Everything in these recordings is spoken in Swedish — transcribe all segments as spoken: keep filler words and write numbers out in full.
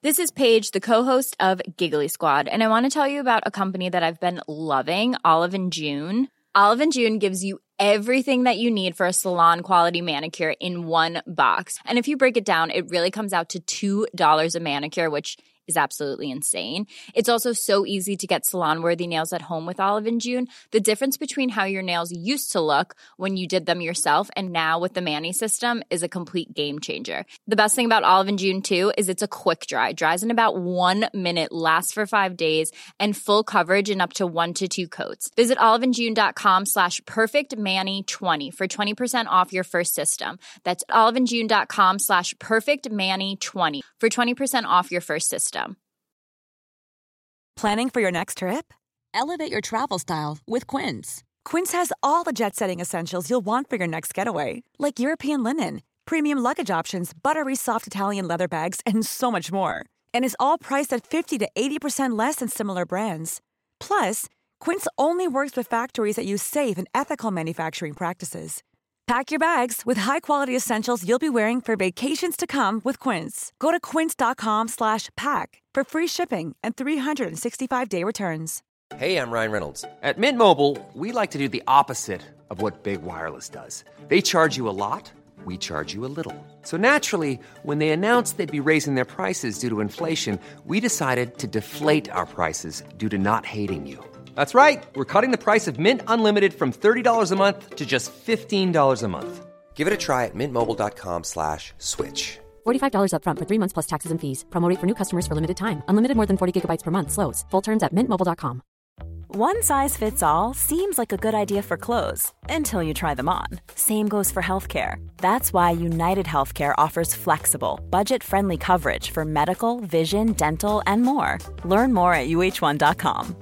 This is Paige, the co-host of Giggly Squad, and I want to tell you about a company that I've been loving, Olive and June. Olive and June gives you everything that you need for a salon-quality manicure in one box. And if you break it down, it really comes out to two dollars a manicure, which is absolutely insane. It's also so easy to get salon-worthy nails at home with Olive and June. The difference between how your nails used to look when you did them yourself and now with the Mani system is a complete game changer. The best thing about Olive and June, too, is it's a quick dry. Dries in about one minute, lasts for five days, and full coverage in up to one to two coats. Visit oliveandjune.com slash perfectmani20 for twenty percent off your first system. That's oliveandjune.com slash perfectmani20 for twenty percent off your first system. Planning for your next trip? Elevate your travel style with Quince. Quince has all the jet-setting essentials you'll want for your next getaway, like European linen, premium luggage options, buttery soft Italian leather bags, and so much more. And is all priced at fifty to eighty percent less than similar brands. Plus, Quince only works with factories that use safe and ethical manufacturing practices. Pack your bags with high-quality essentials you'll be wearing for vacations to come with Quince. Go to quince.com slash pack for free shipping and three sixty-five day returns. Hey, I'm Ryan Reynolds. At Mint Mobile, we like to do the opposite of what Big Wireless does. They charge you a lot, we charge you a little. So naturally, when they announced they'd be raising their prices due to inflation, we decided to deflate our prices due to not hating you. That's right. We're cutting the price of Mint Unlimited from thirty dollars a month to just fifteen dollars a month. Give it a try at mintmobile.com slash switch. forty-five dollars up front for three months plus taxes and fees. Promo rate for new customers for limited time. Unlimited more than forty gigabytes per month. Slows full terms at mint mobile dot com. One size fits all seems like a good idea for clothes until you try them on. Same goes for healthcare. That's why United Healthcare offers flexible, budget-friendly coverage for medical, vision, dental, and more. Learn more at u h one dot com.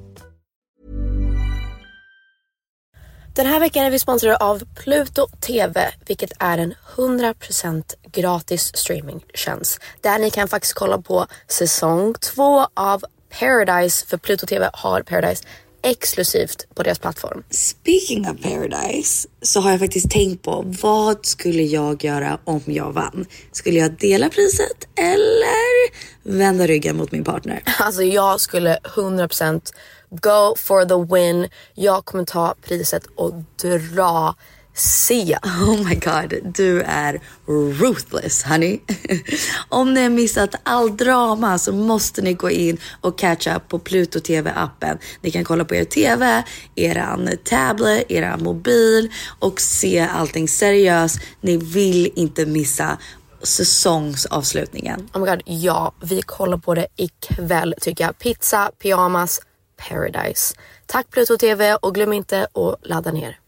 Den här veckan är vi sponsrade av Pluto T V, vilket är en hundra procent gratis streamingtjänst. Där ni kan faktiskt kolla på säsong två av Paradise, för Pluto T V har Paradise exklusivt på deras plattform. Speaking of Paradise så har jag faktiskt tänkt på vad skulle jag göra om jag vann? Skulle jag dela priset eller vända ryggen mot min partner? Alltså jag skulle hundra procent go for the win. Jag kommer ta priset och dra se. Oh my god, du är ruthless, honey. Om ni har missat all drama så måste ni gå in och catch up på Pluto T V-appen. Ni kan kolla på er T V, eran tablet, eran mobil och se allting seriöst. Ni vill inte missa säsongsavslutningen. Oh my god, ja, vi kollar på det ikväll tycker jag. Pizza, pyjamas, Paradise. Tack Pluto T V och glöm inte att ladda ner.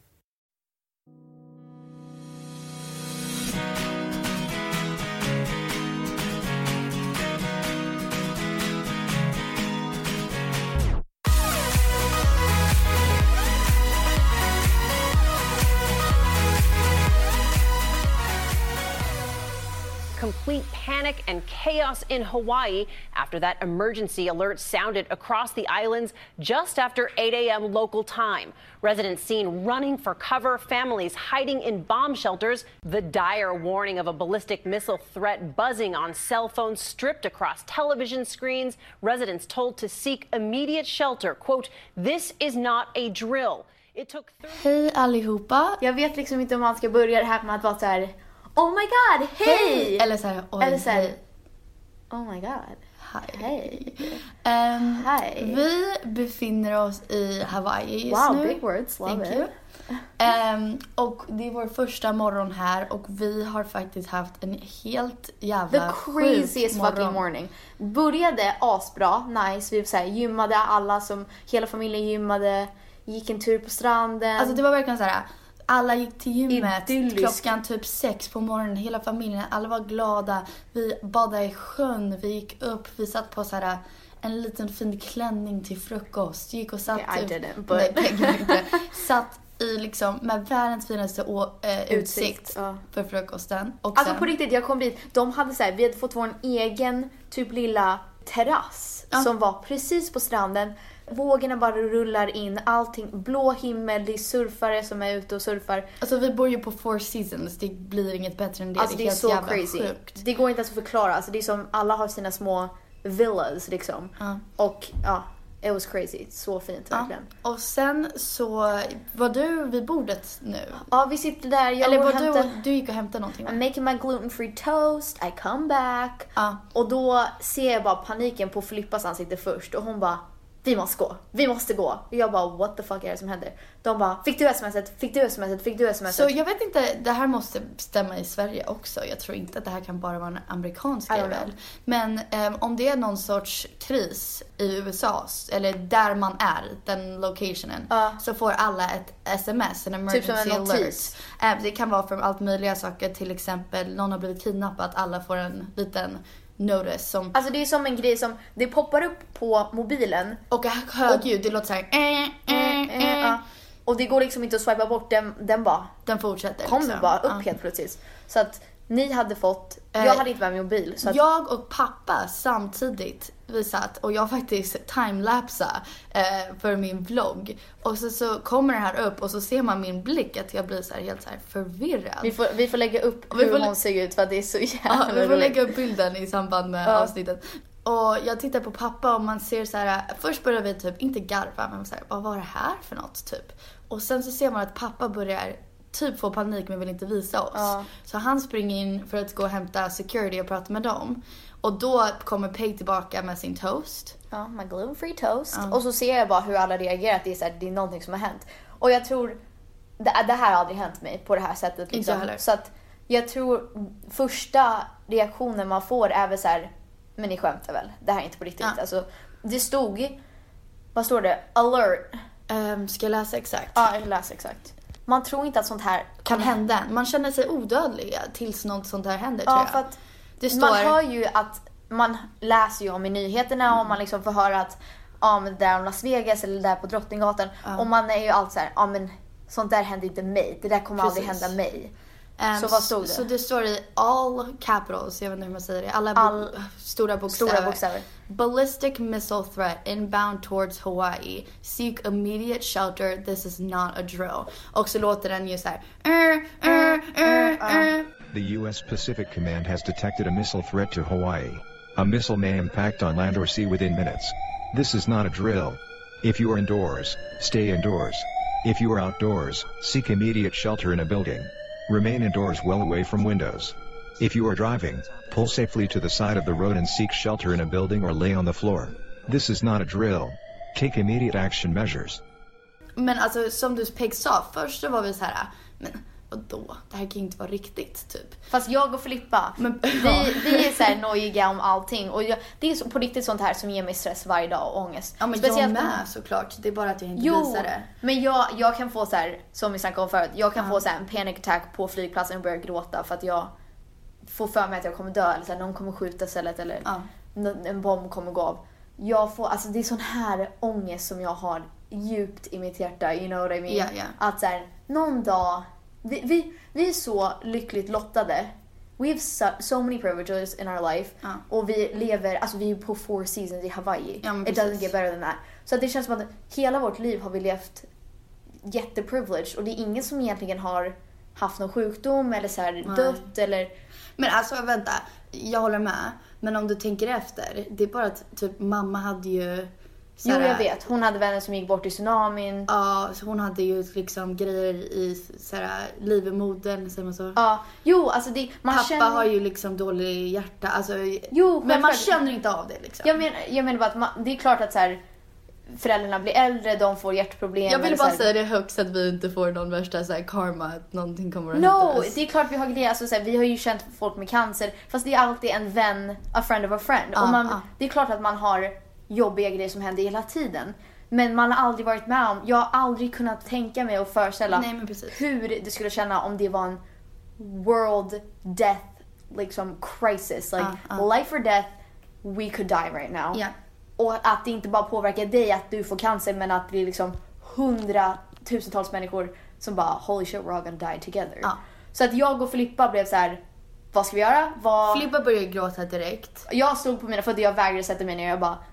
Complete panic and chaos in Hawaii after that emergency alert sounded across the islands just after eight a.m. local time. Residents seen running for cover, families hiding in bomb shelters, the dire warning of a ballistic missile threat buzzing on cell phones stripped across television screens, residents told to seek immediate shelter. Quote, "This is not a drill." It took Hej allihopa. Jag vet liksom inte om man ska börja det här med att vara så här: oh my god, hej! Hey. Eller så här, oj, eller så här, oh my god, hej. Um, Hi. Vi befinner oss i Hawaii just wow, nu. Wow, big words, love Thank it. you. Um, och det är vår första morgon här och vi har faktiskt haft en helt jävla The craziest morgon. fucking morning. Började asbra, nice. Vi så här, gymmade alla som, hela familjen gymmade, gick en tur på stranden. Alltså det var verkligen så här. Alla gick till gymmet Idyllisk. klockan typ sex på morgonen. Hela familjen, alla var glada. Vi badade i sjön, vi gick upp. Vi satt på så här en liten fin klänning till frukost. Gick och satt okay, typ, I didn't, but... nej, satt i liksom med världens finaste å, äh, utsikt, utsikt ja. för frukosten. Och alltså sen, på riktigt, jag kom dit. De hade så här, vi hade fått vår egen typ lilla terrass ja. som var precis på stranden. Vågorna bara rullar in, allting, blå himmel, det är surfare som är ute och surfar. Alltså vi bor ju på Four Seasons, det blir inget bättre än det. Alltså det är, det är så crazy. Sjukt. Det går inte ens att förklara, alltså det är som alla har sina små villas liksom. Ja. Och ja, it was crazy. Så fint verkligen. Ja. Och sen så var du vid bordet nu. Ja, vi sitter där. Jag Eller var hämta... du, du gick och hämtade någonting, va? I'm making my gluten-free toast. I come back. Ja. Och då ser jag bara paniken på Filippas ansikte först. Och hon bara, vi måste gå. Vi måste gå. Och jag bara, what the fuck är det som händer? De bara, fick du smset? Fick du smset? Fick du smset? Så jag vet inte, det här måste stämma i Sverige också. Jag tror inte att det här kan bara vara en amerikansk grej väl. Men um, om det är någon sorts kris i U S A, eller där man är, den locationen, uh. så får alla ett sms, en emergency typ som en alert. Um, det kan vara för allt möjliga saker, till exempel någon har blivit kidnappad, alla får en liten notice som... Alltså det är som en grej som, det poppar upp på mobilen. Och högljud, det låter såhär... Eh, eh, eh. Ja. Och det går liksom inte att swipa bort, den, den bara... Den fortsätter kommer liksom. bara upp ja. helt plötsligt. Så att ni hade fått... Jag hade inte med min mobil. Så att... Jag och pappa samtidigt, vi satt och jag faktiskt timelapsa eh, för min vlogg. Och så, så kommer det här upp och så ser man min blick att jag blir så här helt så här förvirrad. Vi får, vi får lägga upp vi hur får, hon ser ut för att det är så jävla ja, vi får roligt. lägga upp bilden i samband med ja. avsnittet. Och jag tittar på pappa och man ser så här, först börjar vi typ inte garva, men så här, vad var det här för något typ? Och sen så ser man att pappa börjar typ få panik men vill inte visa oss. Ja. Så han springer in för att gå och hämta security och prata med dem. Och då kommer Peg tillbaka med sin toast. Ja, my gluten-free toast. Ja. Och så ser jag bara hur alla reagerar, att det är, så här, det är någonting som har hänt. Och jag tror, det, det här har aldrig hänt mig på det här sättet. Liksom. Inte heller. Så att jag tror första reaktionen man får är väl så här, men ni skämtar väl? Det här är inte på riktigt. Ja. Alltså, det stod, vad står det? Alert. Um, ska jag läsa exakt? Ja, jag läser exakt. Man tror inte att sånt här kan hända. Man känner sig odödlig tills något sånt här händer, ja, tror jag. För att det står... man hör ju att, man läser ju om i nyheterna mm. och man liksom får höra att ja, men det där om Las Vegas eller där på Drottninggatan. Ja. Och man är ju alltid så här, ja men sånt där händer inte mig. Det där kommer Precis. aldrig hända mig. Um, så vad stod det? Så det står i all capitals, jag vet inte hur man säger det. Alla all bo- stora bokstäver. Stora bokstäver. Ballistic missile threat inbound towards Hawaii. Seek immediate shelter. This is not a drill. Och så låter den ju så här. Uh, uh, uh, uh. The U S Pacific Command has detected a missile threat to Hawaii. A missile may impact on land or sea within minutes. This is not a drill. If you are indoors, stay indoors. If you are outdoors, seek immediate shelter in a building. Remain indoors well away from windows. If you are driving, pull safely to the side of the road and seek shelter in a building or lay on the floor. This is not a drill. Take immediate action measures. Men alltså som du Peg sa, först så var vi så här, men vadå? Det här kan ju inte vara riktigt typ. Fast jag och Filippa, men, vi, vi är så här nojiga om allting. Och jag, det är så, på riktigt sånt här som ger mig stress varje dag och ångest. Ja men Speciellt jag med såklart, det är bara att jag inte jo, visar det. Men jag, jag kan få så här, som vi snackade om förut, jag kan uh. få så här en panic attack på flygplatsen och börja gråta för att jag får för mig att jag kommer dö eller så här, någon kommer skjuta istället eller uh. en bomb kommer gå av. Jag får, alltså det är sån här ångest som jag har djupt i mitt hjärta, you know what I mean? Yeah, yeah. Att så här, någon dag, vi, vi, vi är så lyckligt lottade. We have so, so many privileges in our life. Uh. Och vi lever, alltså vi är på four seasons i Hawaii. Ja, It doesn't get better than that. Så att det känns som att hela vårt liv har vi levt jätteprivileged. Och det är ingen som egentligen har haft någon sjukdom eller så här dött eller... Men alltså vänta, jag håller med. Men om du tänker efter, det är bara att typ mamma hade ju... Jo, jag vet. Hon hade vänner som gick bort i tsunamin. Ja, så hon hade ju liksom grejer i såhär livmodern, säger man så. Ja, jo, alltså det... Man Pappa känner... har ju liksom dålig hjärta, alltså... Jo, men man känner inte av det liksom. Jag menar, jag menar bara att man, det är klart att så här, föräldrarna blir äldre, de får hjärtproblem. Jag vill bara här... säga det högt så att vi inte får någon värsta så här karma, att någonting kommer att no, hända oss. Det är klart vi har grejer, alltså så här, vi har ju känt folk med cancer, fast det är alltid en vän, a friend of a friend. Ah, och man, ah. Det är klart att man har jobbiga grejer som händer hela tiden. Men man har aldrig varit med om, jag har aldrig kunnat tänka mig och föreställa Nej, men precis. hur det skulle känna om det var en world death liksom crisis. Like ah, ah. life or death, we could die right now. Yeah. Och att det inte bara påverkar dig att du får cancer, men att det är liksom hundratusentals människor som bara holy shit, we're all gonna die together. Ah. Så att jag och Filippa blev så här: vad ska vi göra? Vad... Filippa började gråta direkt. Jag stod på mina fötter, jag vägrade sätta mig ner. Jag bara,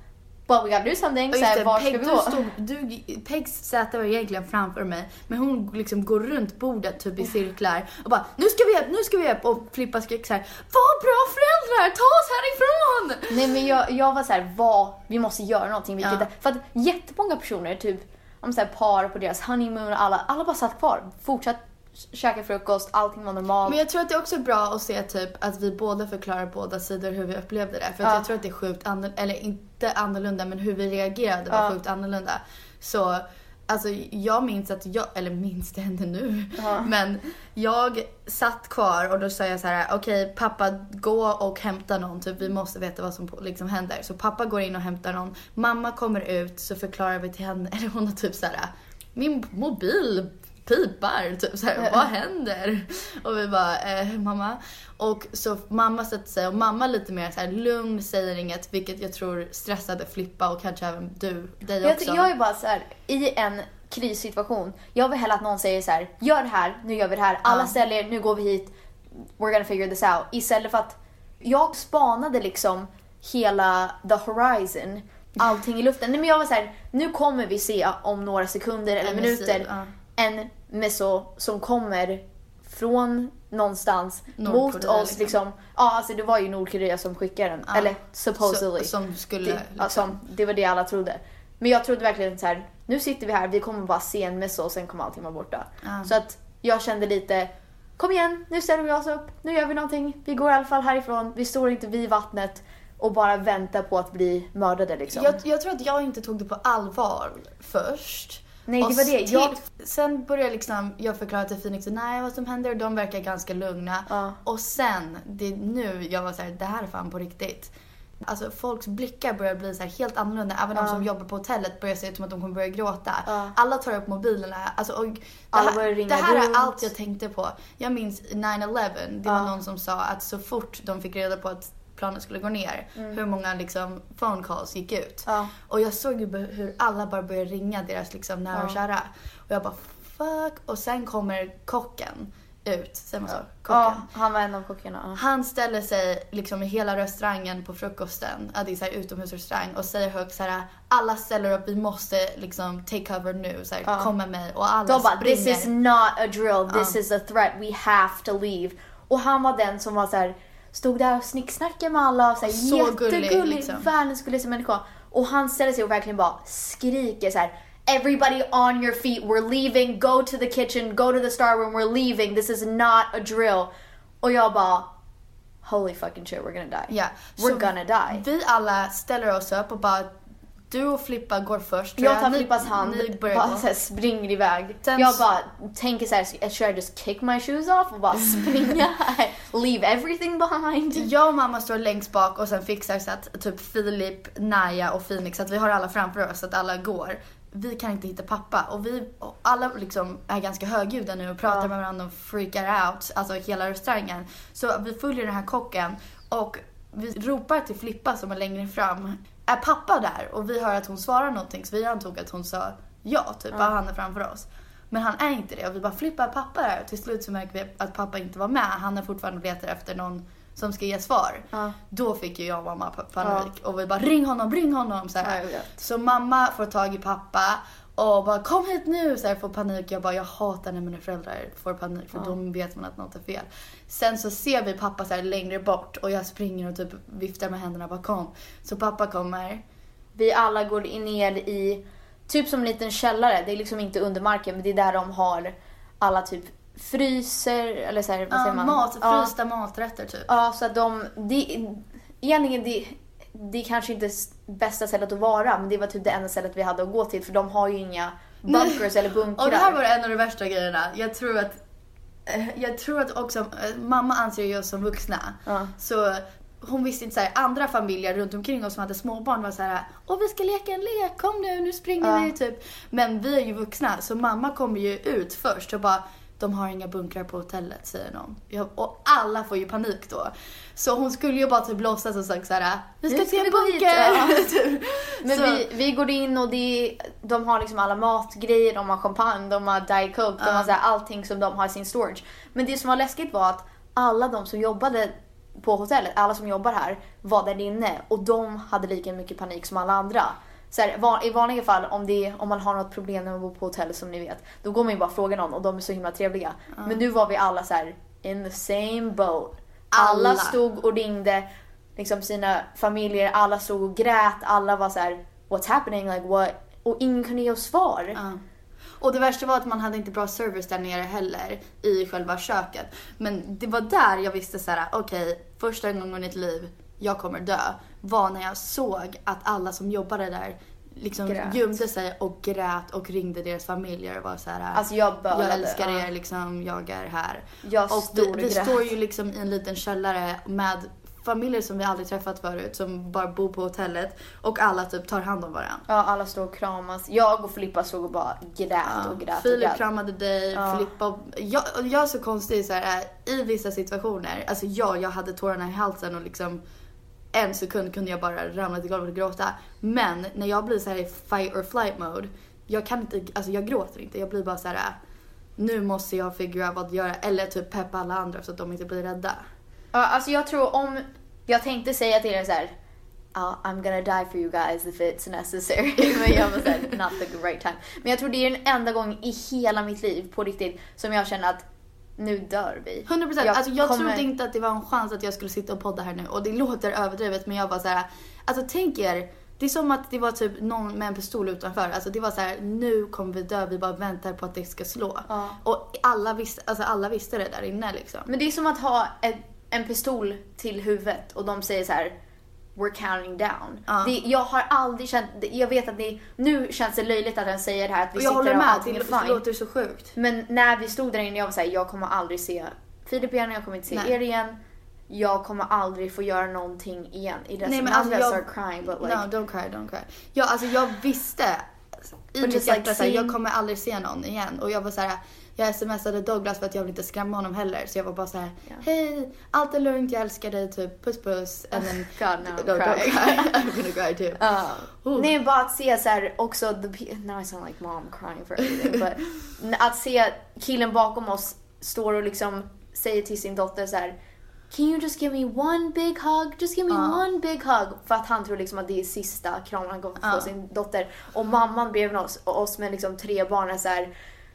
but we gotta do something. Så här, var ska Peg, vi gå? Stod, du, Pegs säte var egentligen framför mig, men hon liksom går runt bordet typ i cirklar och bara, nu ska vi upp, nu ska vi upp, och Filippa skrek så här: vad bra föräldrar, ta oss härifrån! Nej, men jag, jag var så här, vad, vi måste göra någonting. Vilket Ja. är, för att jättemånga personer, typ om så här, par på deras honeymoon, alla, alla bara satt kvar, fortsatt käka frukost, allting var normalt. Men jag tror att det är också bra att se typ att vi båda förklarar båda sidor hur vi upplevde det. För att Ja. jag tror att det är sjukt annorlunda, eller inte annorlunda, men hur vi reagerade var Ja. sjukt annorlunda. Så alltså jag minns att jag, eller minns det hände nu, Ja. men jag satt kvar och då sa jag så här: okej, okay, pappa, gå och hämta någon, typ vi måste veta vad som liksom händer. Så pappa går in och hämtar någon, mamma kommer ut, så förklarar vi till henne, eller hon har typ så här: min mobil pipar, typ såhär, vad händer? Och vi bara, eh, mamma. Och så mamma sätter sig, och mamma lite mer såhär lugn, säger inget, vilket jag tror stressade Filippa och kanske även du, dig jag, också. jag är bara så här, i en krissituation, jag vill hellre att någon säger så här: gör det här, nu gör vi det här, alla Ja. ställer, nu går vi hit, we're gonna figure this out. Istället för att jag spanade liksom hela the horizon, allting i luften. Nej, men jag var så här: nu kommer vi se om några sekunder eller En minuter missil, ja. en missile som kommer från någonstans Nordkorea, mot oss liksom. liksom. Ja, alltså det var ju Nordkorea som skickade den, Ja. eller supposedly. Så, som skulle det, liksom. ja, som, det var det alla trodde. Men jag trodde verkligen så här: nu sitter vi här, vi kommer bara se en missile och sen kommer allting vara borta. Ja. Så att jag kände lite, kom igen, nu ställer vi oss upp, nu gör vi någonting. Vi går i alla fall härifrån, vi står inte vid vattnet och bara väntar på att bli mördade liksom. Jag, jag tror att jag inte tog det på allvar först. Nej, det Och var det. till- Jag- Sen började liksom, jag förklara till Phoenix och nej, vad som händer, och de verkar ganska lugna. Ja. Och sen, det är nu jag var så här: det här är fan på riktigt. Alltså folks blickar börjar bli så här helt annorlunda. Även de Ja. som jobbar på hotellet börjar se ut som att de kommer börja gråta. Ja. Alla tar upp mobilerna. Alltså, och det Alla här, börjar ringa det här runt. är allt jag tänkte på. Jag minns nine eleven. Det var Ja. någon som sa att så fort de fick reda på att planet skulle gå ner, hur många liksom phone calls gick ut. Mm. Ja. Och jag såg ju hur alla bara började ringa deras liksom nära och Ja. kära. Och jag bara fuck. Och sen kommer kocken ut. Säger man så? Kocken. Ja, han var en av kockarna. Ja. Han ställer sig liksom i hela restaurangen på frukosten, ja, det är så här utomhusrestaurang, och säger högt så här: alla ställer upp, vi måste liksom take cover nu, så här, Ja. kom med mig, och alla De bara, springer. this is not a drill, this Ja. is a threat, we have to leave. Och han var den som var så här, stod där och snicksnackade med alla, och så, här, Så gullig, jättegullig, liksom. världens gulligaste människa. Och han ställer sig och verkligen bara skriker så här: everybody on your feet, we're leaving, go to the kitchen, go to the star room, we're leaving, this is not a drill. Och jag bara, holy fucking shit, we're gonna die. Ja. We're Så gonna die. Vi alla ställer oss upp och bara, du och Filippa går först. tror Jag tar Ni- Filippas hand, ni börjar bara gå. så här, springer iväg. Sen jag så- bara tänker så här: should I just kick my shoes off och bara springa? Leave everything behind. Jag och mamma står längst bak och sen fixar så att typ Filip, Naja och Phoenix, att vi har alla framför oss, så att alla går. Vi kan inte hitta pappa, och vi och alla liksom är ganska högljudda nu och pratar Ja. med varandra och freakar out, alltså hela restaurangen. Så vi följer den här kocken och vi ropar till Filippa som är längre fram: är pappa där? Och vi hör att hon svarar någonting, så vi antog att hon sa ja, typ, ja. Han är framför oss. Men han är inte det, och vi bara, Filippa, är pappa där? Och till slut så märker vi att pappa inte var med. Han är fortfarande letar efter någon som ska ge svar. Ja. Då fick ju jag och mamma panik. Ja. Och vi bara, ring honom, ring honom. Så, här. Ja, jag vet. Så mamma får tag i pappa och bara, kom hit nu. Så här, får panik. Jag bara, jag hatar när mina föräldrar får panik, för Ja. då vet man att något är fel. Sen så ser vi pappa så här längre bort, och jag springer och typ viftar med händerna bakom. Så pappa kommer. Vi alla går in ner i typ som en liten källare. Det är liksom inte under marken, men det är där de har alla typ fryser, eller så här, vad Ja, säger man? mat, Ja. frysta maträtter typ. Ja, så att de, det, egentligen det, det är kanske inte s- bästa stället att vara, men det var typ det enda stället vi hade att gå till, för de har ju inga bunkers eller bunkrar. Och det här var en av de värsta grejerna. Jag tror att eh, jag tror att också eh, mamma anser ju oss som vuxna. Ja. Så hon visste inte så här, andra familjer runt omkring oss som hade småbarn var så här: "Åh, vi ska leka en lek. Kom nu, nu springer Ja. vi", typ. Men vi är ju vuxna, så mamma kommer ju ut först och bara, de har inga bunkrar på hotellet, säger någon. Jag, och alla får ju panik då. Så hon skulle ju bara typ låtsas och sagt så här: vi ska Nu till ska en vi gå hit, bunker. ja. Typ. Men Så- vi, vi går in och det, de har liksom alla matgrejer, de har champagne, de har Diet Coke, de Ja. har så här allting som de har i sin storage. Men det som var läskigt var att alla de som jobbade på hotellet, alla som jobbar här var där inne och de hade lika mycket panik som alla andra. Så här, i vanliga fall om, det, om man har något problem när man bor på hotell som ni vet, då går man ju bara fråga någon och de är så himla trevliga. Mm. Men nu var vi alla så här in the same boat. Alla, alla stod och ringde liksom sina familjer, alla stod och grät, alla var så här what's happening, like what, och ingen kunde ge oss svar. Mm. Och det värsta var att man hade inte bra service där nere heller i själva köket. Men det var där jag visste så här: okej, okay, första gången i mitt liv jag kommer dö var när jag såg att alla som jobbade där liksom grät. Gömde sig och grät och ringde deras familjer och var så här: alltså jag började, jag älskar ja. er liksom, jag är här. Jag och vi, vi grät. står ju liksom i en liten källare med familjer som vi aldrig träffat förut, som bara bor på hotellet och alla typ tar hand om varandra. Ja, alla står och kramas. Jag och Filippa stod och bara grät ja, och grät. Filip och grät. kramade dig, ja. Filippa. Jag, jag är så konstig så här, i vissa situationer. Alltså jag, jag hade tårarna i halsen och liksom en sekund kunde jag bara ramla till golvet och gråta. Men när jag blir så här i fight or flight mode, jag kan inte, alltså jag gråter inte. Jag blir bara så här: nu måste jag figura vad göra, eller typ peppa alla andra så att de inte blir rädda. Ja, alltså jag tror om jag tänkte säga till er så här: oh, I'm gonna die for you guys if it's necessary. Men jag var såhär, not the right time. Men jag tror det är den enda gången i hela mitt liv på riktigt som jag känner att nu dör vi. hundra procent. Jag, alltså jag kommer... trodde inte att det var en chans att jag skulle sitta och podda här nu. Och det låter överdrivet, men jag var så här: alltså tänk er, det är som att det var typ någon med en pistol utanför. Alltså det var så här: nu kommer vi dö, vi bara väntar på att det ska slå. Ja. Och alla visste, alltså alla visste det där inne liksom. Men det är som att ha ett, en pistol till huvudet och de säger så här: we're counting down. Ja. Det, jag har aldrig känt, jag vet att det, nu känns det löjligt att den säger det här, att vi jag sitter med, och allting är fine. Det låter så sjukt. Men när vi stod där inne, jag var så här: jag kommer aldrig se Filip igen, jag kommer inte se Nej. er igen. Jag kommer aldrig få göra någonting igen. I Nej, men alltså jag... crying, but like... No, don't cry, don't cry. Ja, alltså jag visste i mitt hjärta att jag kommer aldrig se någon igen. Och jag var så här: jag smsade Douglas för att jag vill inte skrämma honom heller. Så jag var bara så här: yeah. hej, allt är lugnt, jag älskar dig, typ, puss puss. And then, God, no, don't cry. I'm gonna cry too. Uh, oh. Nej, bara att se så här också, the, now I sound like mom crying for everything. But att se killen bakom oss står och liksom säger till sin dotter så här: can you just give me one big hug? Just give me uh. one big hug. För att han tror liksom att det är sista kramen han kommer få uh. sin dotter. Och mamman bredvid oss, oss med liksom tre barn är så här,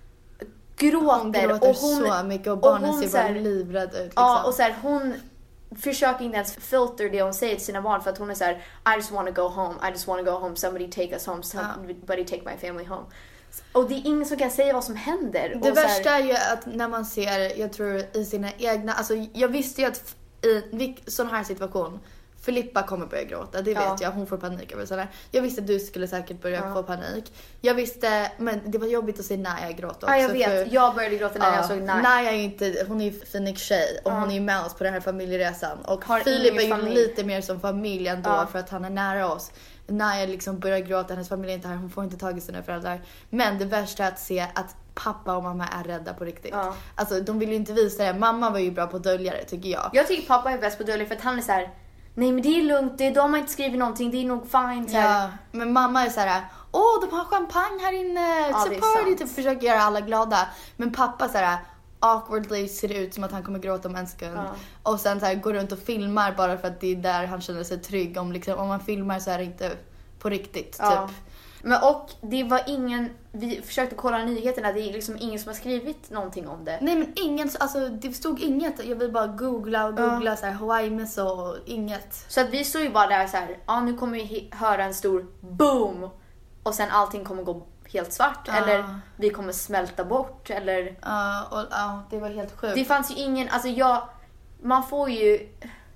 gråter. Hon gråter och hon, så mycket och barnen och ser bara livrädd ut. Liksom. Ja, och så här, hon försöker inte ens filter det hon säger till sina barn, för att hon är så här: I just want to go home. I just want to go home. Somebody take us home. Somebody uh. take my family home. Och det är ingen som kan säga vad som händer. Det och värsta här... är ju att när man ser, jag tror i sina egna, alltså jag visste ju att i sån här situation Filippa kommer börja gråta, det vet ja. jag, hon får panik över sådär. Jag visste att du skulle säkert börja ja. få panik. Jag visste, men det var jobbigt att se Naya gråta också. Ja, jag vet, för, jag började gråta när ja, jag såg Naya. Naya är inte, hon är ju Phoenix tjej och ja. hon är ju med oss på den här familjeresan. Och har Filip är ju familj. lite mer som familj ändå ja. för att han är nära oss. Naya liksom börjar gråta, hennes familj är inte här, hon får inte tag i sina föräldrar. Men det värsta är att se att pappa och mamma är rädda på riktigt. Ja. Alltså de vill ju inte visa det. Mamma var ju bra på att dölja det, tycker jag. Jag tycker pappa är bäst på att dölja, för att han är så här: nej men det är lugnt, det är, de har inte skrivit någonting, det är nog fine. Så här. Ja, men mamma är så här: åh, de har champagne här inne, ja, it's a party, typ försöker göra alla glada. Men pappa så här awkwardly ser det ut som att han kommer gråta om en sekund. Ja. Och sen så här går runt och filmar bara för att det är där han känner sig trygg. Om, liksom, om man filmar så är det inte på riktigt, ja. typ. Men och det var ingen, vi försökte kolla nyheterna, det är liksom ingen som har skrivit någonting om det. Nej, men ingen, alltså det stod inget. Jag vill bara googla och googla ja. så här Hawaii Missile och inget. Så att vi stod ju bara där så här: ja, nu kommer vi höra en stor boom och sen allting kommer gå helt svart ja. eller vi kommer smälta bort eller ja, och ja, det var helt sjukt. Det fanns ju ingen, alltså jag, man får ju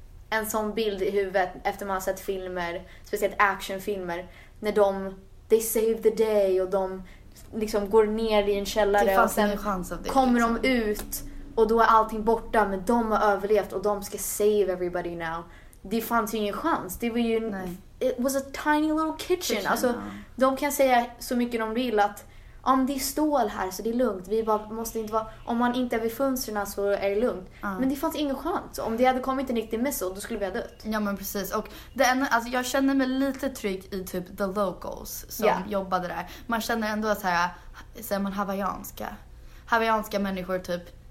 en sån bild i huvudet efter man har sett filmer, speciellt actionfilmer, när de they save the day och de liksom går ner i en källare och sen chans av det, kommer liksom. de ut och då är allting borta, men de har överlevt och de ska save everybody now. Det fanns ju ingen chans. Det var ju Nej. It was a tiny little kitchen. kitchen alltså, ja. De kan säga så mycket de vill att om det är stål här så det är lugnt. Vi bara måste inte vara, om man inte är vid fönstren så är det lugnt. Mm. Men det fanns ingen chans. Om det hade kommit en riktig missile, då skulle vi ha dött. Ja, men precis. Och det enda, alltså jag känner mig lite trygg i typ the locals som yeah. jobbade där. Man känner ändå så här, säger man hawaiianska. Hawaiianska människor typ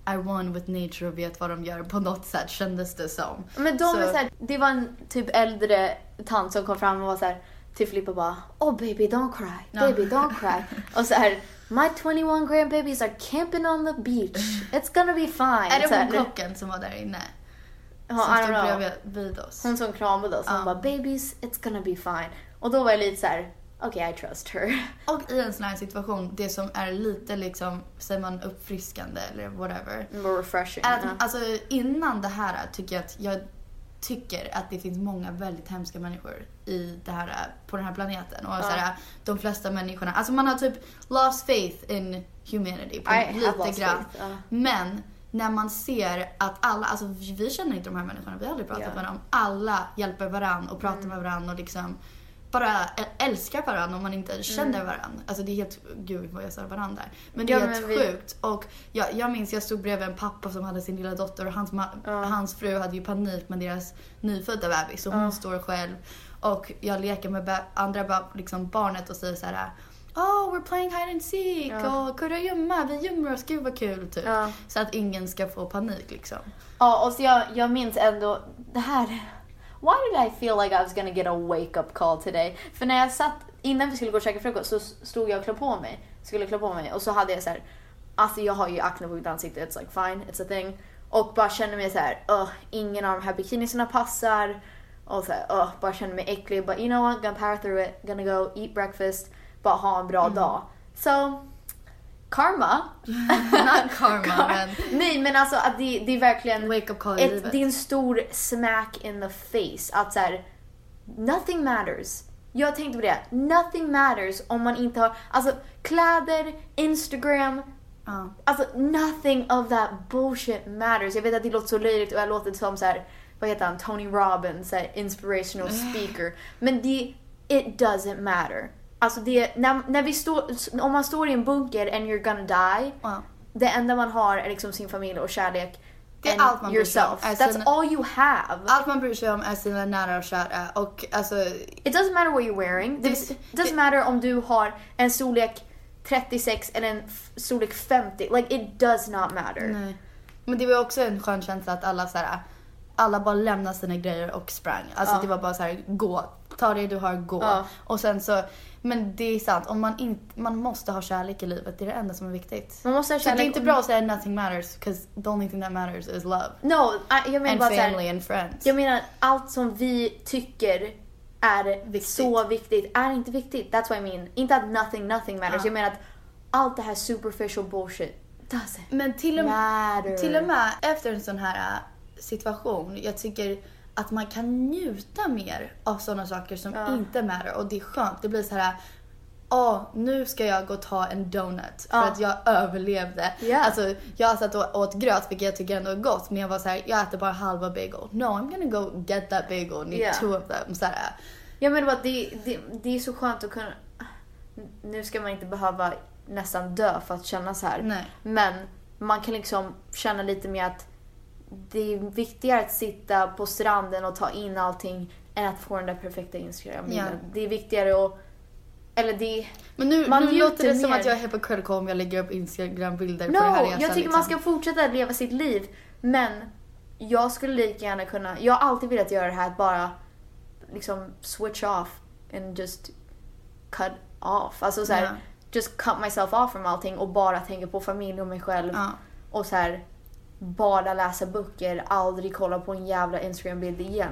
är one with nature och vet vad de gör på något sätt, kändes det som. Men de så... är så här, det var en typ äldre tant som kom fram och var så här till Filippa bara, oh baby don't cry, baby no. don't cry. Och så här, my twenty-one grandbabies are camping on the beach. It's gonna be fine. Är det hon kocken som var där inne? Som stod bredvid vid oss. Hon som kramade oss. Hon uh. bara, babies, it's gonna be fine. Och då var jag lite så här, okej, okay, I trust her. Och i en sån här situation, det som är lite liksom, säger man uppfriskande eller whatever. More refreshing. Är att, yeah. Alltså innan det här tycker jag att jag tycker att det finns många väldigt hemska människor i det här, på den här planeten. Och uh. så här, de flesta människorna, alltså man har typ lost faith in humanity på I lite grann. Uh. Men när man ser att alla, alltså vi känner inte de här människorna, vi har aldrig pratat yeah. med dem. Alla hjälper varann och pratar mm. med varann och liksom bara älskar varandra om man inte känner mm. varandra. Alltså det är helt, gud vad jag sa varandra där. Men det är ja, helt vi... sjukt. Och jag, jag minns jag stod bredvid en pappa som hade sin lilla dotter och hans, ma- uh. hans fru hade ju panik med deras nyfödda bebis. Så hon uh. står själv och jag leker med be- andra liksom barnet och säger så här: oh, we're playing hide and seek uh. och kurra gömma, vi gömmer oss, gud vad kul typ. Uh. Så att ingen ska få panik liksom. Ja, och så jag, jag minns ändå det här. Why did I feel like I was gonna get a wake-up call today? För när jag satt, innan vi skulle gå och käka frukost så stod jag och klä på mig. Skulle klä på mig. Och så hade jag så här, alltså jag har ju akne på mitt ansikte. It's like fine, it's a thing. Och bara kände mig så här, uh, ingen av de här bikinisarna passar. Och så här, uh, bara kände mig äcklig. But you know what, gonna power through it. Gonna go eat breakfast. Bara ha en bra mm. dag. So, karma. Not karma, men... Nej, men alltså att det, det är verkligen wake up call i livet. Det är en stor smack in the face. Att så här, nothing matters. Jag tänkte på det. Nothing matters om man inte har... Alltså, kläder, Instagram... Uh. Alltså, nothing of that bullshit matters. Jag vet att det låter så löjligt och jag låter som så här... Vad heter han? Tony Robbins, så här, inspirational speaker. Men det... It doesn't matter. Alltså det, när, när vi står, om man står i en bunker and you're gonna die, wow. det enda man har är liksom sin familj och kärlek. Det är allt man yourself. That's sina, all you have. Allt man bryr sig om är sina nära och kära. Och alltså, it doesn't matter what you're wearing. Det, it doesn't det, matter om du har en storlek trettiosex eller en f- storlek femtio. Like it does not matter. Nej. Men det var också en skön känsla att alla så här, alla bara lämnade sina grejer och sprang. Alltså uh. det var bara så här, gå. Ta det du har, gå. Uh. Och sen så, men det är sant, om man inte, man måste ha kärlek i livet, det är det enda som är viktigt. Man måste ha kärlek. Så det är inte bra att säga nothing matters, because the only thing that matters is love. No, I, jag menar and bara family här, and friends. Jag menar, allt som vi tycker är viktigt. Så viktigt är inte viktigt. That's what I mean. Inte att nothing, nothing matters. Uh. Jag menar att allt det här superficial bullshit doesn't men till och med, matter. Till och med efter en sån här situation, jag tycker att man kan njuta mer av sådana saker som ja. inte matter. Och det är skönt. Det blir så här, åh, nu ska jag gå och ta en donut. För ja. att jag överlevde. Yeah. Alltså, jag satt och åt gröt, vilket jag tycker ändå är gott. Men jag var så här, jag äter bara halva bagel. No, I'm gonna go get that bagel. Need yeah. two of them. Så här. Ja, men det, det, det, det är så skönt att kunna... Nu ska man inte behöva nästan dö för att känna så här. Nej. Men man kan liksom känna lite mer att det är viktigare att sitta på stranden och ta in allting än att få den där perfekta Instagram. Ja. Det är viktigare att... Eller det... Men nu, man nu låter det mer som att jag är hypocritical om jag lägger upp Instagram-bilder no, på det här. Jag tycker liksom. Man ska fortsätta leva sitt liv. Men jag skulle lika gärna kunna... Jag har alltid velat göra det här, att bara liksom switch off and just cut off. Alltså så här, yeah. just cut myself off from allting och bara tänka på familj och mig själv. Ja. Och så här... bara läsa böcker, aldrig kolla på en jävla Instagram-bild igen.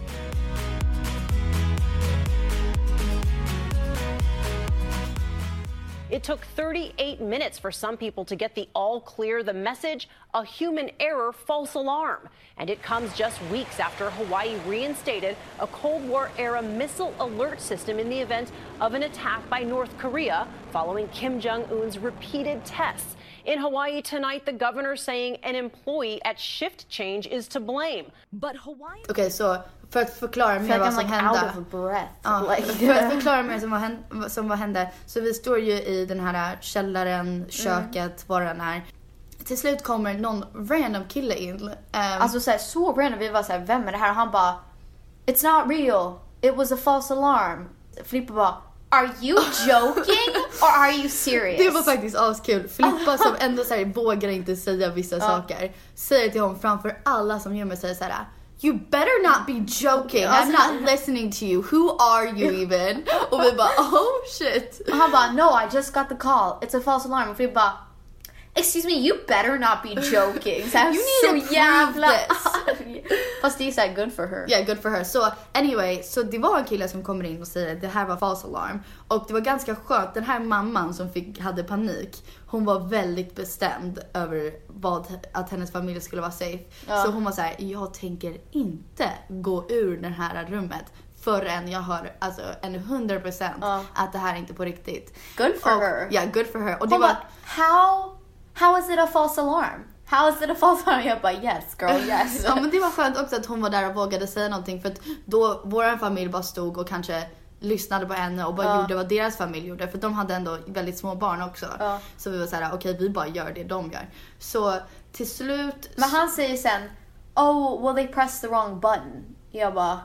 It took thirty-eight minutes for some people to get the all clear, the message, a human error false alarm. And it comes just weeks after Hawaii reinstated a Cold War-era missile alert system in the event of an attack by North Korea following Kim Jong-un's repeated tests. In Hawaii tonight, the governor saying an employee at shift change is to blame. But Hawaii... Okej, okay, så för att förklara mer vad som like hände. Out of breath. Ja, like. För att förklara mer som vad, hände, som vad hände. Så vi står ju i den här källaren, köket, mm. vad den är. Till slut kommer någon random kille in. Um, alltså så, här, så random. Vi var så här, vem är det här? Och han bara, it's not real. It was a false alarm. Filippa bara, are you joking or are you serious? Det var faktiskt askul. Filippa som ändå så här, vågar inte säga vissa uh. saker. Säger till honom framför alla som gör mig säger så här: you better not be joking. I'm not listening to you. Who are you even? Och vi bara, oh shit. Och han bara, no, I just got the call. It's a false alarm. Och vi bara, excuse me, you better not be joking. Så här, you need to jävla... this. Fast det är såhär good for her. Yeah, good for her. Så anyway, så det var en kille som kommer in och säger att det här var false alarm. Och det var ganska skönt. Den här mamman som fick, hade panik, hon var väldigt bestämd över vad, att hennes familj skulle vara safe. Ja. Så hon var så här: jag tänker inte gå ur det här rummet förrän jag har alltså en hundra procent ja. att det här är inte på riktigt. Good for och, her. Yeah, good for her. Och det var bara, how how is it a false alarm? How is it a false alarm? Jag bara, yes girl, yes. Ja, men det var skönt också att hon var där och vågade säga någonting, för att då vår familj bara stod och kanske lyssnade på henne och bara ja. gjorde vad deras familj gjorde, för de hade ändå väldigt små barn också. Ja. Så vi var så här: okej, okay, vi bara gör det de gör. Så till slut... Men han säger sen, oh, well they pressed the wrong button. Jag bara,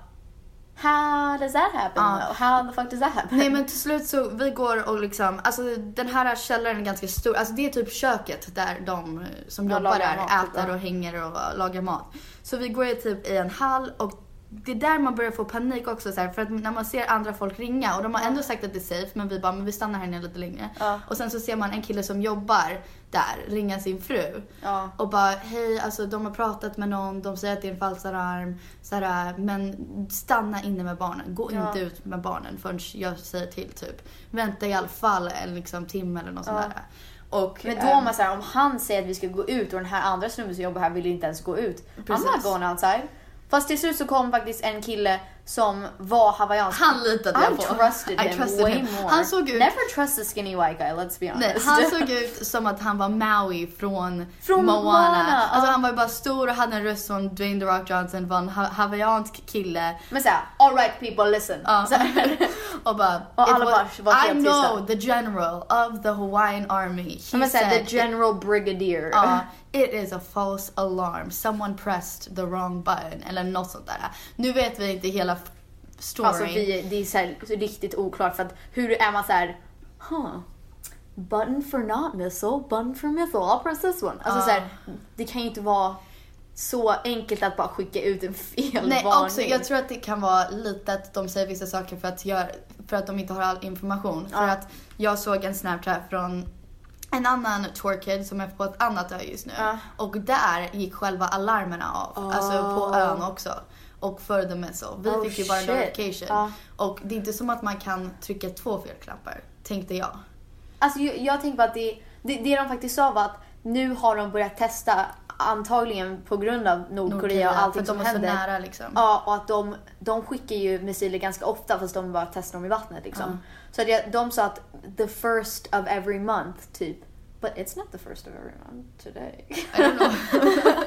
how does that happen uh. though? How the fuck does that happen? Nej, men till slut så vi går och liksom, alltså den här källaren är ganska stor. Alltså det är typ köket där de som jag jobbar där mat, äter ja. och hänger och lagar mat. Så vi går typ i en hall och det är där man börjar få panik också så här, för att när man ser andra folk ringa och de har ändå sagt att det är safe, men vi bara, men vi stannar här inne lite längre. Ja. Och sen så ser man en kille som jobbar där ringa sin fru. Ja. Och bara, hej, alltså de har pratat med någon, de säger att det är en falsk alarm så här, men stanna inne med barnen, gå ja. inte ut med barnen förrän jag säger till typ. Vänta i alla fall en liksom timme eller något ja. sånt där. Och, men då om man säger, om han säger att vi ska gå ut och den här andra snubben som jobbar här vill inte ens gå ut. Precis. I'm not going outside. Fast till slut så kom faktiskt en kille som var hawaiiansk. Han litade jag på. I trusted him trusted way him. more. Han såg ut... Never trust a skinny white guy, let's be honest. Nej, han såg ut som att han var Maui från, från Moana. Moana. Alltså uh. han var ju bara stor och hade en röst som Dwayne The Rock Johnson, var en ha- hawaiiansk kille. Men såhär, all right people listen. Uh. och bara, och alla was, bara var I know the general of the Hawaiian army. He men said, the general brigadier. Uh, it is a false alarm. Someone pressed the wrong button. Eller något sånt där. Nu vet vi inte hela story. Alltså vi, det är så här, så riktigt oklart, för att hur är man så här, huh, button for not missile, button for missile, I'll press this one. Alltså uh. så här, det kan ju inte vara så enkelt att bara skicka ut en fel Nej, varning. Också, jag tror att det kan vara lite att de säger vissa saker för att, göra, för att de inte har all information. Uh. För att jag såg en Snapchat från en annan tourkid som är på ett annat ö just nu. Uh. Och där gick själva alarmerna av. Uh. Alltså på ön också. Och för the missile. Vi oh, fick ju bara en notification. Uh. Och det är inte som att man kan trycka två felknappar, tänkte jag. Alltså jag, jag tänkte på att det, det, det de faktiskt sa var att nu har de börjat testa, antagligen på grund av Nordkorea, Nordkorea och allting som händer. För de är så nära liksom. Ja, och att de, de skickar ju missiler ganska ofta fast de bara testar dem i vattnet liksom. Uh. Så att jag, de sa att the first of every month typ. But it's not the first of every month today. I don't know.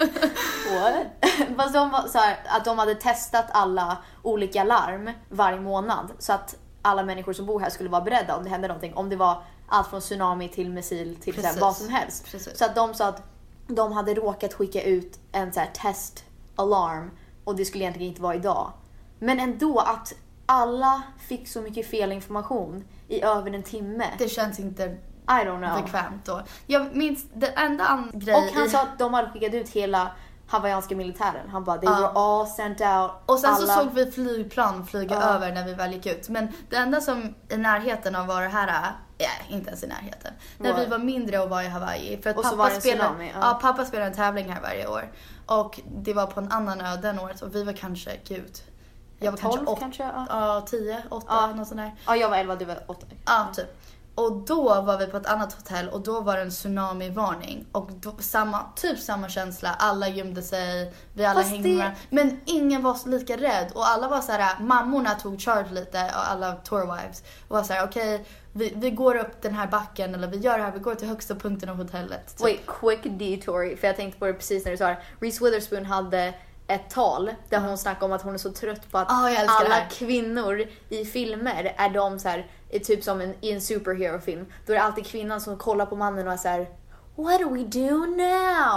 What? Fast de var så här, att de hade testat alla olika larm varje månad. Så att alla människor som bor här skulle vara beredda om det hände någonting. Om det var allt från tsunami till missil till så här, vad som helst. Precis. Så att de sa att de hade råkat skicka ut en så här test alarm. Och det skulle egentligen inte vara idag. Men ändå att alla fick så mycket fel information i över en timme. Det känns inte... I don't know. Bekvämt då. Jag minns det enda an- grej. Och han i... sa att de hade skickat ut hela hawaiianska militären. Han bara, they uh. were all sent out. Och sen alla... så såg vi flygplan flyga uh. över när vi väl gick ut. Men det enda som i närheten av var det här, ja, inte ens i närheten. När What? vi var mindre och var i Hawaii. För att och pappa så var det spelar, tsunami, uh. ja, pappa spelar en tävling här varje år. Och det var på en annan ö den året. Och vi var kanske, gud. Jag var tolv kanske, åt, kanske? Ja, ja tio, åtta, uh. något sånt där. Ja, jag var elva, du var åtta. Ja, typ. Och då var vi på ett annat hotell och då var det en tsunamivarning. Och då, samma, typ samma känsla. Alla gömde sig, vi alla Fast hängde det... med. Men ingen var lika rädd. Och alla var så här, mammorna tog charge lite, och alla tourwives. Och var så här, okej, okay, vi, vi går upp den här backen, eller vi gör det här, vi går till högsta punkten av hotellet. Typ. Wait, quick detour. För jag tänkte på det precis när du sa det. Reese Witherspoon hade ett tal där hon snackade om att hon är så trött på att oh, alla kvinnor i filmer är de så här, är typ som en, i en superhero-film. Då är det alltid kvinnan som kollar på mannen och är så här, what do we do now?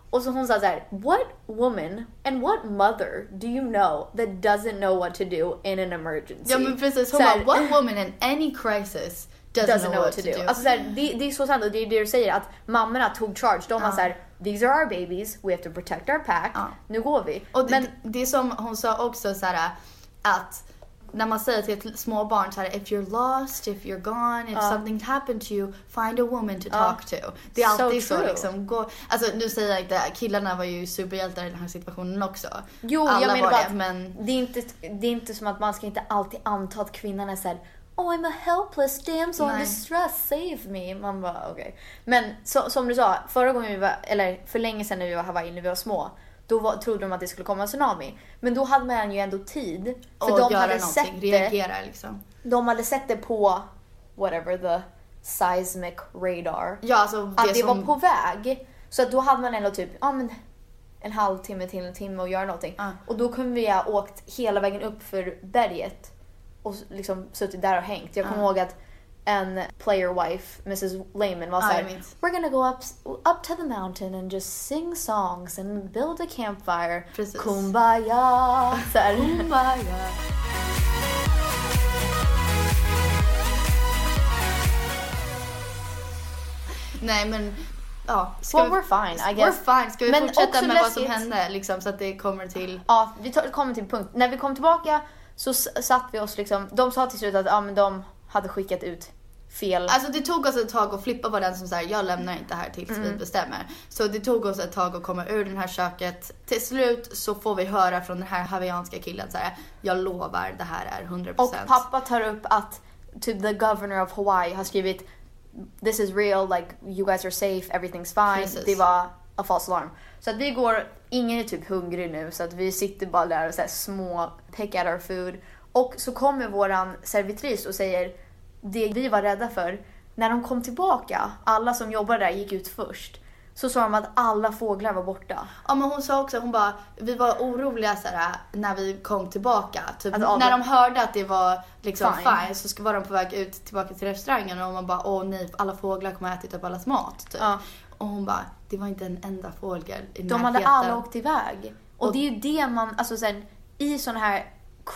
Och så hon sa så här: what woman and what mother do you know that doesn't know what to do in an emergency? Ja men precis, hon bara, what woman in any crisis doesn't, doesn't know, know what to do. do. Alltså så här, det, det är så sant och det är det du säger att mammorna tog charge. De var uh. så här: these are our babies, we have to protect our pack. Uh. Nu går vi. Och men det, det är som hon sa också så här, att när man säger till ett små barn så här, if you're lost, if you're gone, if uh. something happened to you, find a woman to talk uh. to. Det är alltid so, så liksom, gå, alltså nu säger jag inte, killarna var ju superhjältar i den här situationen också. Jo, alla jag menar bara det, men det är, inte, det är inte som att man ska inte alltid anta att kvinnan är så här: oh, I'm a helpless damsel in distress, save me. Man bara, okej. Okay. Men så, som du sa, förra gången vi var, eller för länge sedan när vi var i Hawaii, när vi var små, då var, trodde de att det skulle komma en tsunami. Men då hade man ju ändå tid. För och de göra hade någonting, sett reagera det, liksom. De hade sett det på whatever, the seismic radar. Ja, alltså det att det som... var på väg. Så att då hade man ändå typ, ja men en halvtimme till en timme att göra någonting. Uh. Och då kunde vi ha åkt hela vägen upp för berget. Och liksom suttit där och hängt. Jag kommer uh. ihåg att en player wife, missus Lehman, var såhär: uh, we're gonna go up, up to the mountain and just sing songs and build a campfire. Precis. Kumbaya. Så här. Kumbaya. Nej men ja, ska well, vi, we're fine, I guess. We're fine. Ska vi men fortsätta med läskigt. vad som hände liksom, så att det kommer till... Ja, vi tar, kommer till punkt. När vi kom tillbaka så satt vi oss liksom, de sa till slut att ja, men de hade skickat ut fel. Alltså det tog oss ett tag att flippa på den som säger jag lämnar inte här tills mm. vi bestämmer. Så det tog oss ett tag att komma ur den här köket. Till slut så får vi höra från den här hawaiianska killen så här: jag lovar, det här är hundra procent. Och pappa tar upp att typ the governor of Hawaii har skrivit this is real, like you guys are safe, everything's fine. Precis. Det var a false alarm. Så att vi går, ingen är typ hungrig nu, så att vi sitter bara där och så här små pick at our food. Och så kommer våran servitris och säger det vi var rädda för. När de kom tillbaka, alla som jobbade där gick ut först, så sa de att alla fåglar var borta. Ja, men hon sa också, hon bara, vi var oroliga så här, när vi kom tillbaka. Typ, när de hörde att det var liksom fine, fine så var de på väg ut tillbaka till restaurangen och man bara, åh nej, alla fåglar kommer att äta upp allas mat. Typ. Ja. Och hon bara, det var inte en enda fågel i de närheten. Hade alla åkt iväg. Och, och det är ju det man, alltså sen, i sån här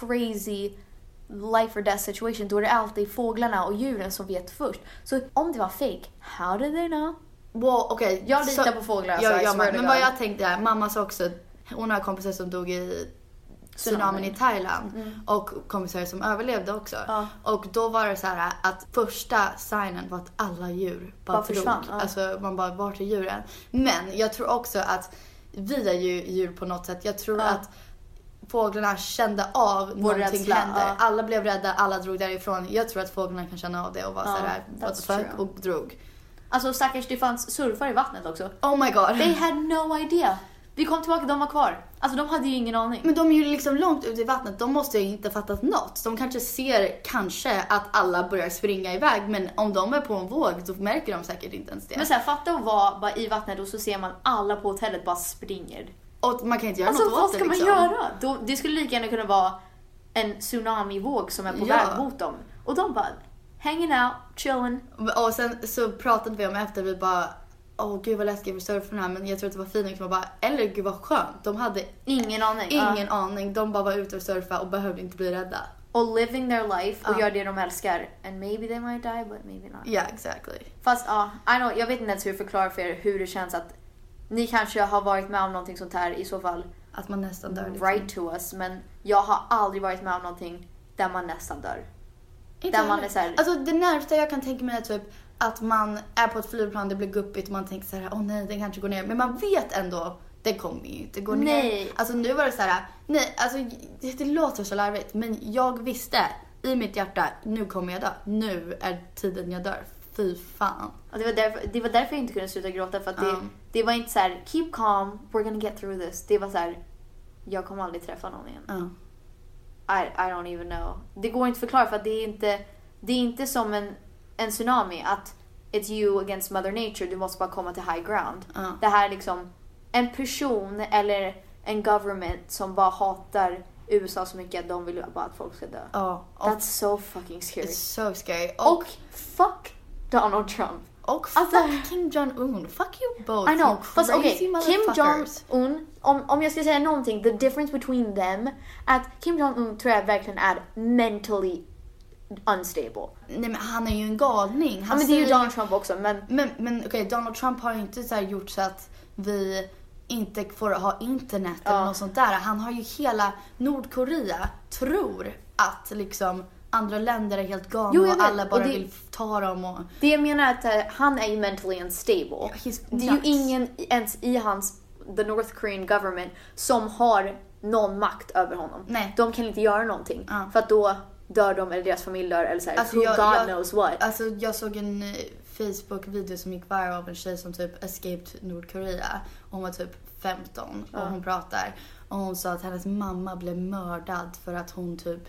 crazy life or death situation, då är det alltid fåglarna och djuren som vet först. Så om det var fake, how did they know? Well, okay. Jag litar så, på fåglar. Ja, ja, men, men vad jag tänkte är, mamma sa också, hon har kompisar som dog i tsunamin i Thailand mm. och kompisar som överlevde också. Ja. Och då var det så här att första signen var att alla djur bara, bara försvann. Ja. Alltså man bara, vart är djuren? Men jag tror också att vi är ju djur på något sätt. Jag tror ja. att fåglarna kände av vår någonting rädsla, hände. Ja. Alla blev rädda, alla drog därifrån. Jag tror att fåglarna kan känna av det och vara ja, så här, what the fuck, och drog. Alltså stackars, det fanns surfar i vattnet också. Oh my god. They had no idea. Vi kom tillbaka, de var kvar. Alltså de hade ju ingen aning. Men de är ju liksom långt ute i vattnet. De måste ju inte fattat något. De kanske ser kanske att alla börjar springa iväg. Men om de är på en våg så märker de säkert inte ens det. Men så här, fatta att vara bara i vattnet och så ser man alla på hotellet bara springer. Och man kan inte göra alltså, något åt det. Alltså vad ska man göra? Då, det skulle lika gärna kunna vara en tsunamivåg som är på ja. väg mot dem. Och de bara hanging out, chilling. Och sen så pratade vi om efter, vi bara, åh oh, gud vad läskigt vi surfade här, men jag tror att det var fint. Man bara, eller gud vad skönt. De hade ingen aning. Ingen uh. aning. De bara var ute och surfa och behövde inte bli rädda. Och living their life och uh. gör det de älskar. And maybe they might die, but maybe not. Ja, yeah, exactly. Fast ja, uh, I know, jag vet inte ens hur jag förklarar för er hur det känns att ni kanske har varit med om någonting sånt här i så fall. Att man nästan dör. Liksom. Right to us. Men jag har aldrig varit med om någonting där man nästan dör. Inte där man är så här... Alltså det närmsta jag kan tänka mig är typ att man är på ett flygplan, det blir guppigt och man tänker så här, åh nej, det kanske går ner. Men man vet ändå, det kommer ju inte gå ner. Nej. Alltså nu var det så här, nej, alltså det, det låter så larvigt. Men jag visste i mitt hjärta, nu kommer jag dö. Nu är tiden jag dör. Fy fan. Och det var därför, det var därför jag inte kunde sluta gråta. För att det, um. det var inte så här, keep calm, we're gonna get through this. Det var så här, jag kommer aldrig träffa någon igen. Um. I, I don't even know. Det går inte att förklara för att det är inte, det är inte som en, en tsunami att it's you against mother nature. Du måste bara komma till high ground. Uh. Det här är liksom en person eller en government som bara hatar U S A så mycket att de vill bara att folk ska dö. Uh. That's so fucking scary. It's so scary. Och, och fuck Donald Trump. Och fuck alltså, Kim Jong-Un. Fuck you both. I know. Fast okej, okay, Kim Jong-Un, om, om jag ska säga någonting, the difference between them, att Kim Jong-Un tror jag verkligen är mentally unstable. Nej men han är ju en galning. Han ja, men det är ju Donald Trump också. Men, men, men okej, okay, Donald Trump har ju inte så här gjort så att vi inte får ha internet eller ja. något sånt där. Han har ju hela Nordkorea tror att liksom andra länder är helt galna jo, och alla bara och det, vill ta dem. Och... Det jag menar är att uh, han är ju mentally unstable. Yeah, det är nuts. Ju ingen ens i hans, the North Korean government, som har någon makt över honom. Nej. De kan inte göra någonting. Uh. För att då dör de eller deras familj dör eller så här, alltså, who jag, God jag, knows what. Alltså jag såg en uh, Facebook-video som gick viral av en tjej som typ escaped Nordkorea. Hon var typ femton och uh. hon pratar. Och hon sa att hennes mamma blev mördad för att hon typ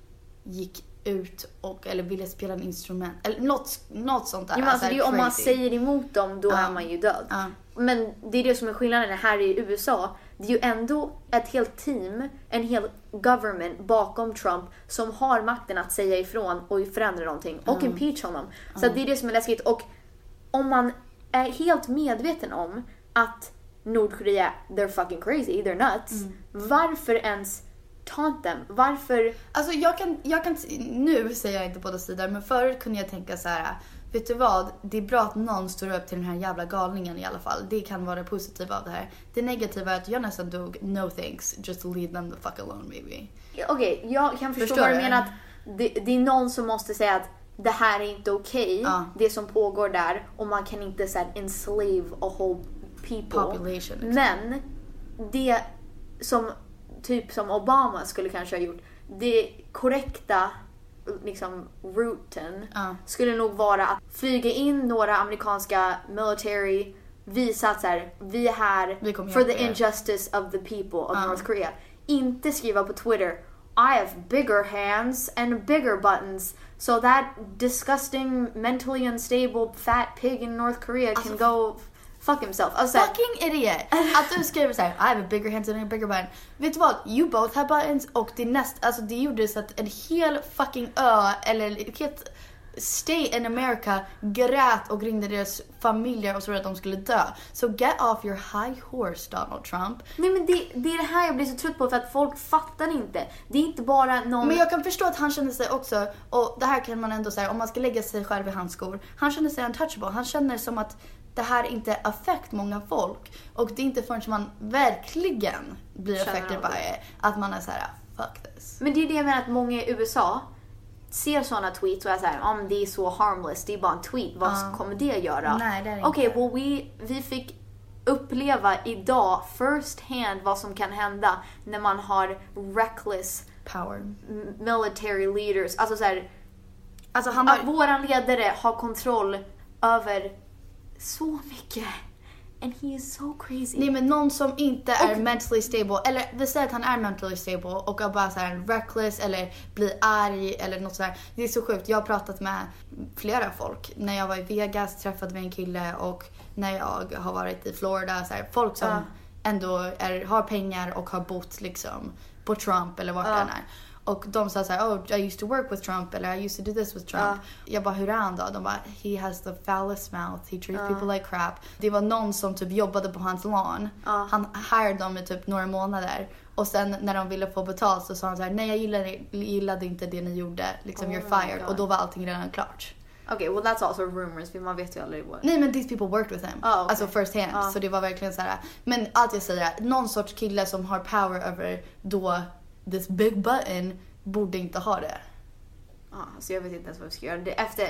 gick ut och eller ville spela en instrument eller något, något sånt där. Ja, men alltså, det är, om man säger emot dem då uh. är man ju död. Uh. Men det är det som är skillnaden här i U S A. Det är ju ändå ett helt team, en hel government bakom Trump som har makten att säga ifrån och förändra någonting och uh. impeach honom. Uh. Så det är det som är läskigt. Och om man är helt medveten om att Nordkorea, they're fucking crazy, they're nuts. Mm. Varför ens taunt dem? Varför? Alltså jag kan, jag kan, nu säger jag inte båda sidor, men förut kunde jag tänka så här: vet du vad? Det är bra att någon står upp till den här jävla galningen i alla fall. Det kan vara det positiva av det här. Det negativa är att jag nästan dog. No thanks, just leave them the fuck alone maybe. Okej, okay, jag kan förstå Förstår vad du menar. Att det, det är någon som måste säga att det här är inte okej. Okay, uh. Det som pågår där. Och man kan inte så här enslave a whole people. Population. Men det som typ som Obama skulle kanske ha gjort, det korrekta liksom routen uh. skulle nog vara att flyga in några amerikanska military, visa att så här, vi är här vi for the injustice of the people of uh. North Korea. Inte skriva på Twitter, I have bigger hands and bigger buttons so that disgusting mentally unstable fat pig in North Korea can alltså, go fuck himself. Alltså, fucking idiot. Att du skriver så här, I have a bigger hands and a bigger button. Vet du vad? You both have buttons. Och det näst, alltså det gjorde så att en hel fucking ö eller ett helt state in America grät och ringde deras familjer och så att de skulle dö. So get off your high horse, Donald Trump. Nej men det, det är det här jag blir så trött på, för att folk fattar inte. Det är inte bara någon... Men jag kan förstå att han känner sig också, och det här kan man ändå säga, om man ska lägga sig själv i hans skor. Han känner sig untouchable. Han känner som att det här inte affekt många folk. Och det är inte förrän man verkligen blir affected by it att man är så här, fuck this. Men det är det jag menar, att många i U S A ser såna tweets och är så här, om det är så harmless, det är bara en tweet, vad uh. kommer det göra? Nej, det är inte. Okej, okay, well, vi, vi fick uppleva idag first hand vad som kan hända när man har reckless power military leaders. Alltså så här, alltså han har... att våran ledare har kontroll över så mycket. And he is so crazy. Nej, men någon som inte är och... mentally stable, eller vi säger att han är mentally stable och är bara så här reckless eller blir arg eller något sådär. Det är så sjukt. Jag har pratat med flera folk. När jag var i Vegas träffade vi en kille, och när jag har varit i Florida så här, folk som uh. ändå är, har pengar och har bott liksom på Trump eller vart uh. den är. Och de sa så här, oh, I used to work with Trump, eller I used to do this with Trump. Uh. Jag bara, hur är han då? De bara, he has the foulest mouth, he treats uh. people like crap. Det var någon som typ jobbade på hans lawn. Uh. Han hired dem i typ några månader. Och sen när de ville få betalt så sa han så här, nej jag gillade, gillade inte det ni gjorde. Liksom, oh you're fired. Och då var allting redan klart. Okay, well that's also rumors, för man vet ju aldrig vad. Nej, men these people worked with him. Oh, okay. Alltså first hand. Uh. Så det var verkligen så här. Men allt jag säger är, någon sorts kille som har power över då this big button borde inte ha det. Ja, ah, så jag vet inte ens vad vi ska göra det efter.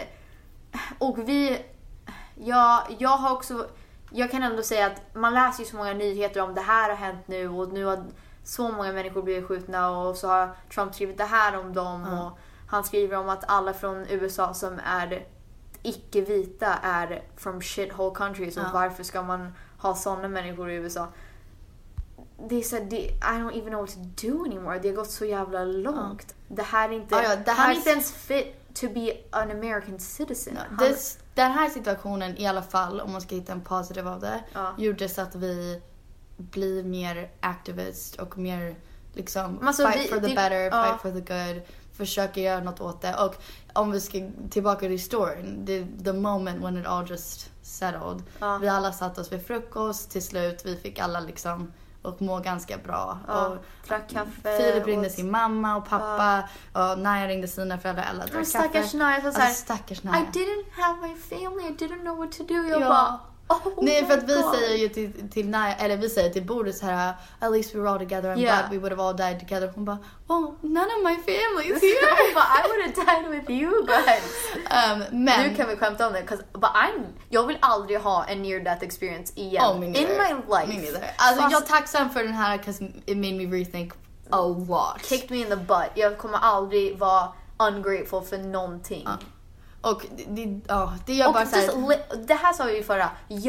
Och vi, ja, jag har också, jag kan ändå säga att man läser ju så många nyheter om det här har hänt nu, och nu har så många människor blivit skjutna, och så har Trump skrivit det här om dem, mm. och han skriver om att alla från U S A som är icke-vita är from shithole countries, och mm. varför ska man ha sådana människor i U S A? Det är så, det, I don't even know what to do anymore. Det har gått så jävla långt. Uh. Det här är inte, ah, ja, det här han är inte ens fit to be an American citizen. No, han, this, den här situationen i alla fall, om man ska hitta en positiv av det, uh. gjorde så att vi blir mer activist och mer liksom alltså, fight vi, for the det, better, uh. fight for the good. försöker göra något åt det. Och om vi ska tillbaka till storyn, the, the moment when it all just settled. Ja. Vi alla satt oss vid frukost till slut. Vi fick alla liksom och må ganska bra. Ja, och drack kaffe. Filip ringde och... sin mamma och pappa. Ja. Och Naja ringde sina föräldrar. Alla drack kaffe. Stackars Naja. Så såhär, stackars Naja. I didn't have my family. I didn't know what to do. Jag ja. bara... Oh Nej, för att vi God. säger ju till, till Naja, eller vi säger till bordet så här, at least we were all together. I'm yeah. glad we would have all died together. Hon bara, oh, none of my family is here. But I would have died with you guys. Um, men nu kan vi skämta om det, cause, but I'm, jag vill aldrig ha en near death experience igen. Oh, in my life. Me neither. Alltså Fast, jag är tacksam för den här, cause it made me rethink a lot. Kicked me in the butt. Jag kommer aldrig vara ungrateful för någonting. Uh. Och det, ja, det gör bara så här... Det här sa vi ju förra.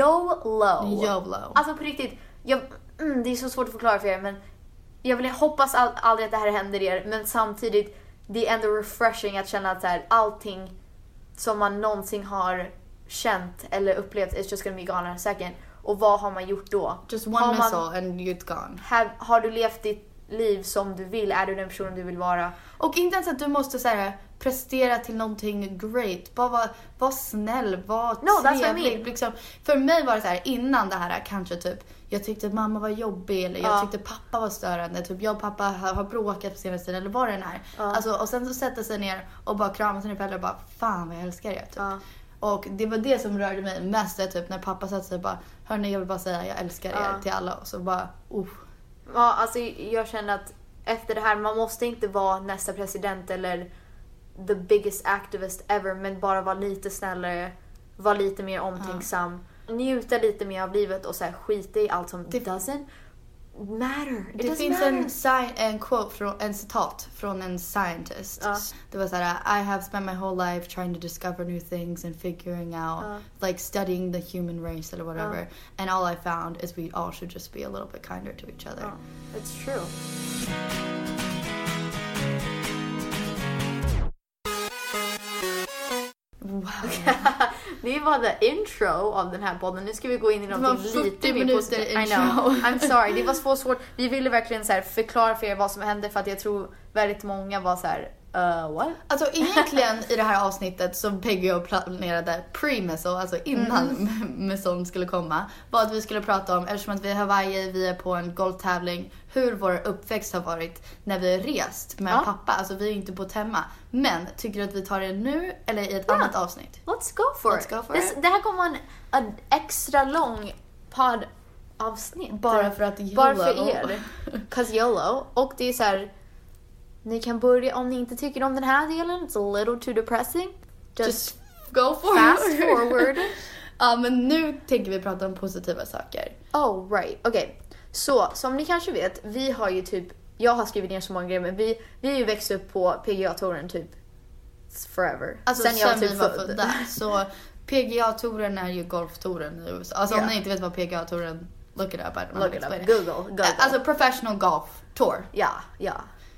YOLO. YOLO. Alltså på riktigt. Jag, mm, det är så svårt att förklara för er. Men jag vill hoppas all, aldrig att det här händer er. Men samtidigt, det är ändå refreshing att känna att så här, allting som man någonsin har känt eller upplevt is just gonna be gone in a second. Och vad har man gjort då? Just one missile and you're gone. Have, har du levt ditt liv som du vill? Är du den personen du vill vara? Och inte ens att du måste så här, prestera till någonting great. Bara vara var snäll, var no, trevlig. Liksom. För mig var det så här, innan det här kanske typ, jag tyckte att mamma var jobbig eller jag ja. tyckte pappa var störande. Typ jag och pappa har, har bråkat på senaste tiden eller vad den är. Ja. Alltså, och sen så sätter sig ner och bara kramar sina föräldrar och bara, fan vad jag älskar er. Typ. Ja. Och det var det som rörde mig mest, typ när pappa satt sig och bara, hörni, jag vill bara säga jag älskar er ja. till alla. Och så bara, uh. Ja, alltså jag känner att efter det här, man måste inte vara nästa president eller the biggest activist ever, men bara vara lite snällare, vara lite mer omtänksam, ja. njuta lite mer av livet och så här, skita i allt som det doesn't matter. It det doesn't finns matter. en, sign, en quote från en citat från en scientist. Ja. Det var så här: I have spent my whole life trying to discover new things and figuring out ja. like studying the human race or whatever. Ja. And all I found is we all should just be a little bit kinder to each other. Ja. It's true. Wow. Det var the intro av den här podden. Nu ska vi gå in i någonting lite mer positivt. I know. I'm sorry. Det var så svårt. Vi ville verkligen så här förklara för er vad som hände, för att jag tror väldigt många var så här, uh, what? Alltså egentligen i det här avsnittet som Peggy och planerade pre-missile, alltså innan mm. missilen skulle komma, var att vi skulle prata om, eftersom att vi är i Hawaii, vi är på en golftävling, hur vår uppväxt har varit när vi har rest med ja. pappa. Alltså vi är inte på hemma. Men tycker du att vi tar det nu eller i ett yeah. annat avsnitt? Let's go for Let's it. Go for This, it. Det här kommer vara en, en extra lång poddavsnitt. Bara för att YOLO. Bara för er. Cause YOLO. Och det är så här, ni kan börja, om ni inte tycker om den här delen, it's a little too depressing. Just, Just go for fast it. forward. Ja, men nu tänker vi prata om positiva saker. Oh, right. Okej. Okay. Så, som ni kanske vet, vi har ju typ, jag har skrivit ner så många grejer, men vi, vi har ju växt upp på P G A-touren typ forever. Alltså sen, sen jag typ var född. Så P G A-touren är ju golftouren i U S A. Alltså yeah. om ni inte vet vad P G A-touren, look it up. I don't look it up. Google, Google. Alltså professional golf tour. Ja, ja.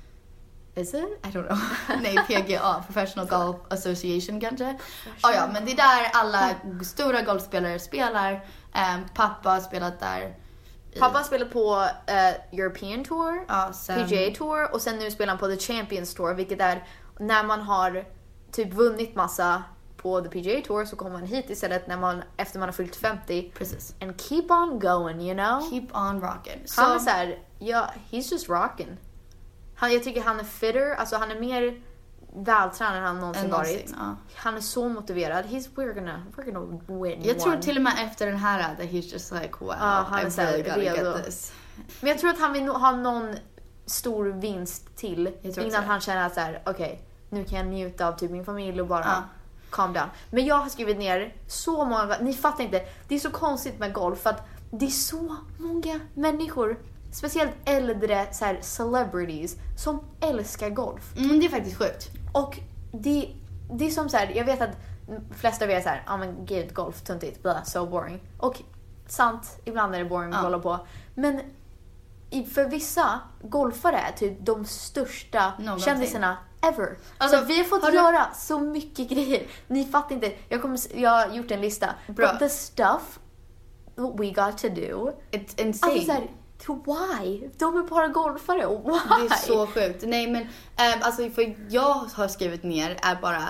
Is it? I don't know. Nej, P G A, Professional Golf Association kanske. Oh, ja, men det är där alla stora golfspelare spelar. Um, pappa har spelat där. Pappa har spelat på uh, European Tour, ja, sen... P G A Tour, och sen nu spelar han på The Champions Tour, vilket är när man har typ vunnit massa på The P G A Tour, så kommer man hit istället när man, efter man har fyllt femtio. Precis. And keep on going, you know? Keep on rocking. Så... Han är såhär, ja, he's just rocking. Han, jag tycker han är fitter, alltså han är mer vältränad än han någonsin varit. Ja. Han är så motiverad. He's, we're gonna, we're gonna win. Jag tror till och med efter den här att he's just like, wow, ja, han I really gotta redo. get this. Men jag tror att han vill ha någon stor vinst till innan han känner att så här, okej, okay, nu kan jag njuta av typ min familj och bara ja. calm down. Men jag har skrivit ner så många, ni fattar inte, det är så konstigt med golf för att det är så många människor, speciellt äldre så här, celebrities som älskar golf. Mm, det är faktiskt sjukt. Och det, det är som så här, jag vet att flesta av er är så här, ja men gud, golf, tuntigt, blah, so boring. Och sant, ibland är det boring att ja. hålla på. Men för vissa golfare är typ de största Någonting. kändisarna ever. Alltså, så vi har fått har göra du... så mycket grejer. Ni fattar inte. Jag, kommer, jag har gjort en lista. Bra. But the stuff we got to do. It's insane. Alltså, så här, Why? De är bara golfare. Why? Det är så sjukt. Nej men eh, alltså för jag har skrivit ner är bara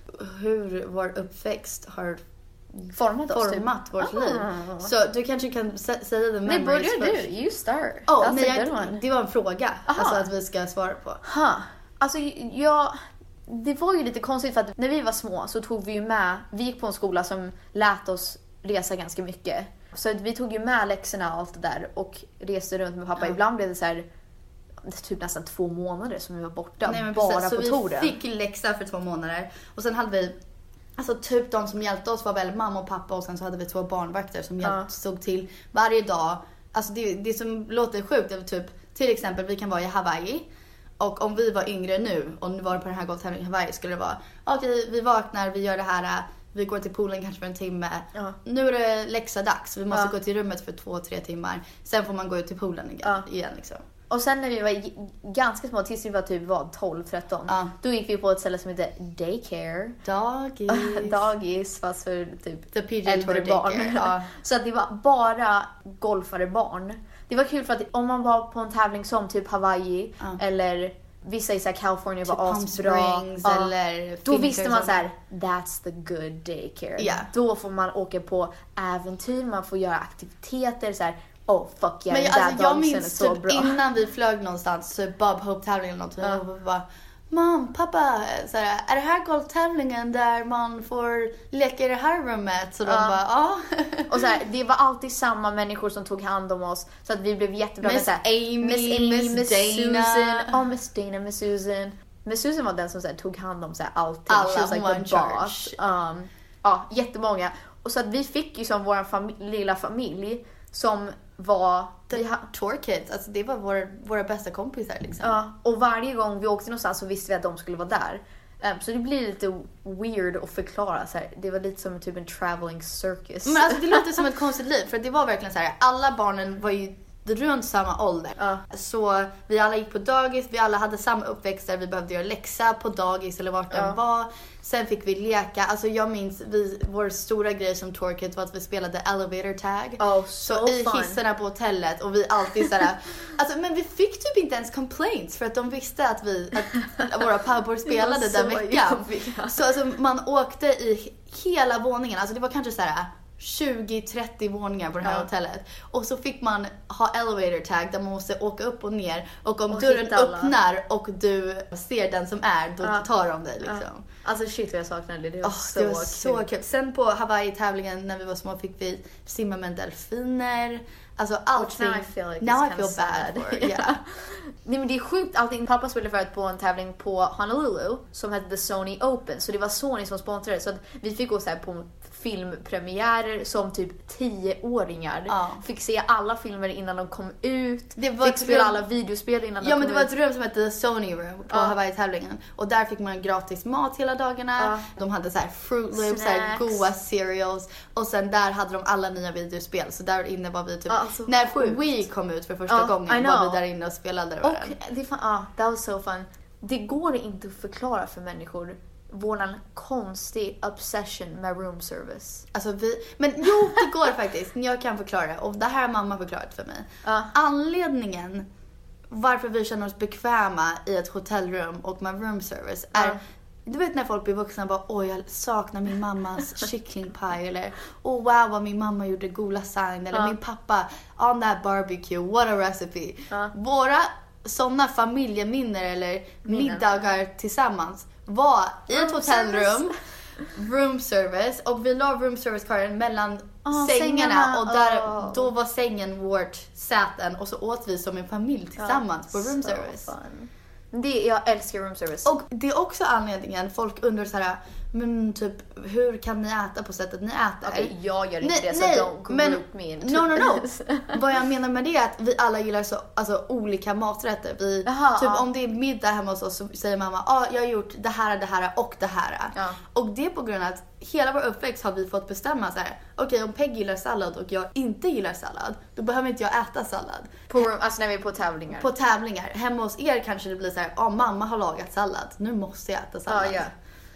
hur vår uppväxt har format, oss, format typ. vårt ah. liv. Så du kanske kan sä- säga the memories. Nej, börjar först. du? You start. Oh, That's nej, a good jag, one. det var en fråga. Aha. Alltså att vi ska svara på. Ha. Alltså jag... Det var ju lite konstigt för att när vi var små så tog vi ju med... Vi gick på en skola som lät oss resa ganska mycket. Så att vi tog ju med läxorna och allt det där och reste runt med pappa. Ja. Ibland blev det så här... typ nästan två månader som vi var borta. Nej, men bara precis. på så touren. Vi fick läxa för två månader. Och sen hade vi... Alltså typ de som hjälpte oss var väl mamma och pappa. Och sen så hade vi två barnvakter som hjälpte, ja. stod till varje dag. Alltså det, det som låter sjukt är typ... Till exempel vi kan vara i Hawaii. Och om vi var yngre nu och nu var på den här golftävlingen i Hawaii skulle det vara okej, okay, vi vaknar, vi gör det här, vi går till poolen kanske för en timme. Ja. Nu är det läxa-dags, vi måste ja. gå till rummet för två, tre timmar. Sen får man gå ut till poolen igen, ja. igen liksom. Och sen när vi var ganska små, tills vi var typ vad, tolv tretton, ja. då gick vi på ett ställe som heter Daycare. Dagis. Dagis, fast för typ The P G äldre barn. Ja. Så att det var bara golfare barn. Det var kul för att om man var på en tävling som typ Hawaii ja. eller vissa i så här California typ var asbra. Ja. Eller då visste man så här, that's the good daycare. Yeah. Då får man åka på äventyr, man får göra aktiviteter så här. Oh fuck yeah, men jag, alltså, jag minns så typ bra. Innan vi flög någonstans så Bob Hope tävling eller något ja. och vi bara Mam, pappa, så här, är det här golftävlingen där man får leka i det här rummet? Så de ja. bara, ja. Och så här, det var alltid samma människor som tog hand om oss. Så att vi blev jättebra. Miss Amy, Miss Amy, Miss Dana. Susan. Oh, Miss Dana, Miss Susan. Miss Susan var den som så här, tog hand om så här, allting. Alla, She was like one the boss. Um, ja, jättemånga. Och så att vi fick ju som vår fami- lilla familj som var... The ha- tour kids, alltså det var våra, våra bästa kompisar liksom. Ja, och varje gång vi åkte någonstans så visste vi att de skulle vara där. Um, så det blir lite weird att förklara så här. Det var lite som typ en traveling circus. Men alltså det låter som ett konstigt liv, för det var verkligen så här. Alla barnen var ju runt samma ålder. Uh. Så vi alla gick på dagis, vi alla hade samma uppväxt där vi behövde göra läxa på dagis eller vart uh. den var. Sen fick vi leka. Alltså jag minns vi, vår stora grej som tour kids var att vi spelade elevator tag. Oh, så so i fun. hissarna på hotellet och vi alltid såhär. Alltså men vi fick typ inte ens complaints för att de visste att vi att våra pappor spelade den veckan. Så alltså man åkte i hela våningen. Alltså det var kanske såhär tjugo trettio våningar på det här ja. hotellet. Och så fick man ha elevator tag där man måste åka upp och ner. Och om och dörren öppnar och du ser den som är, då ja. tar de dig liksom. Ja. Alltså shit vad jag saknade det. Det var, oh, så, det var kul. så kul. Sen på Hawaii-tävlingen när vi var små fick vi simma med delfiner. Alltså allting. Now I feel, like Now I feel bad for it. Yeah. Nej men det är sjukt allting. Pappa spelade förut på en tävling på Honolulu som hette The Sony Open. Så det var Sony som sponsrade. Så att vi fick gå så här på filmpremiärer som typ tioåringar. Ja. Fick se alla filmer innan de kom ut. Det var fick spela alla videospel innan de ja, kom ut. Ja men det var ett rum som hette The Sony Room på ja. Hawaii-tävlingen. Och där fick man gratis mat hela dagarna. Ja. De hade så här Fruit Loops, så här goa cereals. Och sen där hade de alla nya videospel. Så där inne var vi typ... Ja, alltså, när sjukt. Wii kom ut för första ja, gången var vi där inne och spelade det. Och det fan, ah, that was so fun. Det går inte att förklara för människor våran konstig obsession med room service. Alltså vi, men jo, det går faktiskt. Jag kan förklara det. Och det här har mamma förklarat för mig. Uh. Anledningen varför vi känner oss bekväma i ett hotellrum och med room service är... Uh. Du vet när folk blir vuxna och bara, åh jag saknar min mammas kycklingpaj. Eller, åh oh, wow vad min mamma gjorde god lasagne. Eller uh. min pappa, on that barbecue, what a recipe. Uh. Våra sådana familjeminnen eller Minnen. middagar tillsammans var i ett hotellrum, room service, och vi la room service-karten mellan oh, sängarna, sängarna och där, oh. då var sängen vårt säten och så åt vi som en familj tillsammans oh, på room so service. Fun. Det, jag älskar room service. Och det är också anledningen, folk undrar så här, men typ, hur kan ni äta på sättet ni äter? Okej, okay, jag gör inte nej, det, nej, så don't men, group me into no, no, no. Vad jag menar med det är att vi alla gillar så, alltså, olika maträtter. Vi, Aha, typ ja. om det är middag hemma hos oss så säger mamma, ja ah, jag har gjort det här, det här och det här. Ja. Och det är på grund av att hela vår uppväxt har vi fått bestämma så här. Okej, okay, om Peg gillar sallad och jag inte gillar sallad, då behöver inte jag äta sallad. På, alltså när vi är på tävlingar? På tävlingar. Hemma hos er kanske det blir så här, ja ah, mamma har lagat sallad, nu måste jag äta sallad. Ja, ja.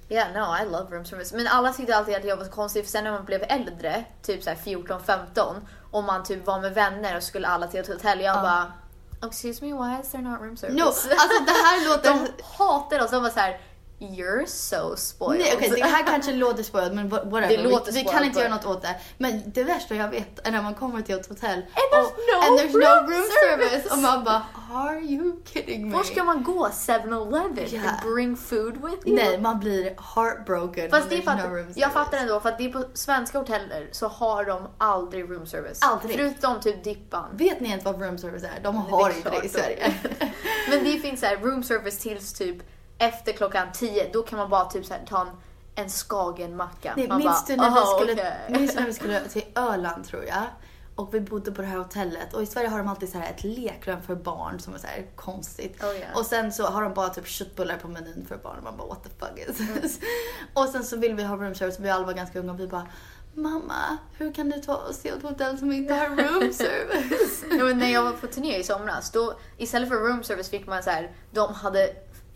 Yeah, no, I love room service. Men alla tyckte alltid att jag var så konstig. För sen när man blev äldre, typ så här fjorton femton, och man typ var med vänner och skulle alla till ett hotell. Jag uh. bara, excuse me, why is there not room service? No, alltså det här låter... De hatar oss, de var så här, you're so spoiled. Nej, okej, okay, det här kanske låter spoiled, men whatever. Det låter vi, vi kan inte göra något åt det. Men det värsta jag vet är när man kommer till ett hotell and there's, och, no, and there's room no room service. service. Och man bara, are you kidding me? Var ska man gå? seven eleven yeah. and bring food with you? Nej, man blir heartbroken. Fast det är för att, no jag fattar ändå, för att det är på svenska hoteller så har de aldrig room service. Aldrig. Förutom typ Dippan. Vet ni inte vad room service är? De har inte det i Sverige. Men det finns så här room service tills typ efter klockan tio, då kan man bara typ så här, ta en, en skagenmacka. Nej, man minns, bara, du när vi oh, skulle, okay. minns du när vi skulle till Öland, tror jag? Och vi bodde på det här hotellet. Och i Sverige har de alltid så här ett lekrum för barn som är så här konstigt. Oh, yeah. Och sen så har de bara typ köttbullar på menyn för barn. Och man bara, what the fuck is this? Mm. Och sen så vill vi ha room service. Vi alla var ganska unga och vi bara, mamma, hur kan du ta oss till ett hotell som inte har room service? Ja, men när jag var på turné i somras, då istället för room service fick man så här, de hade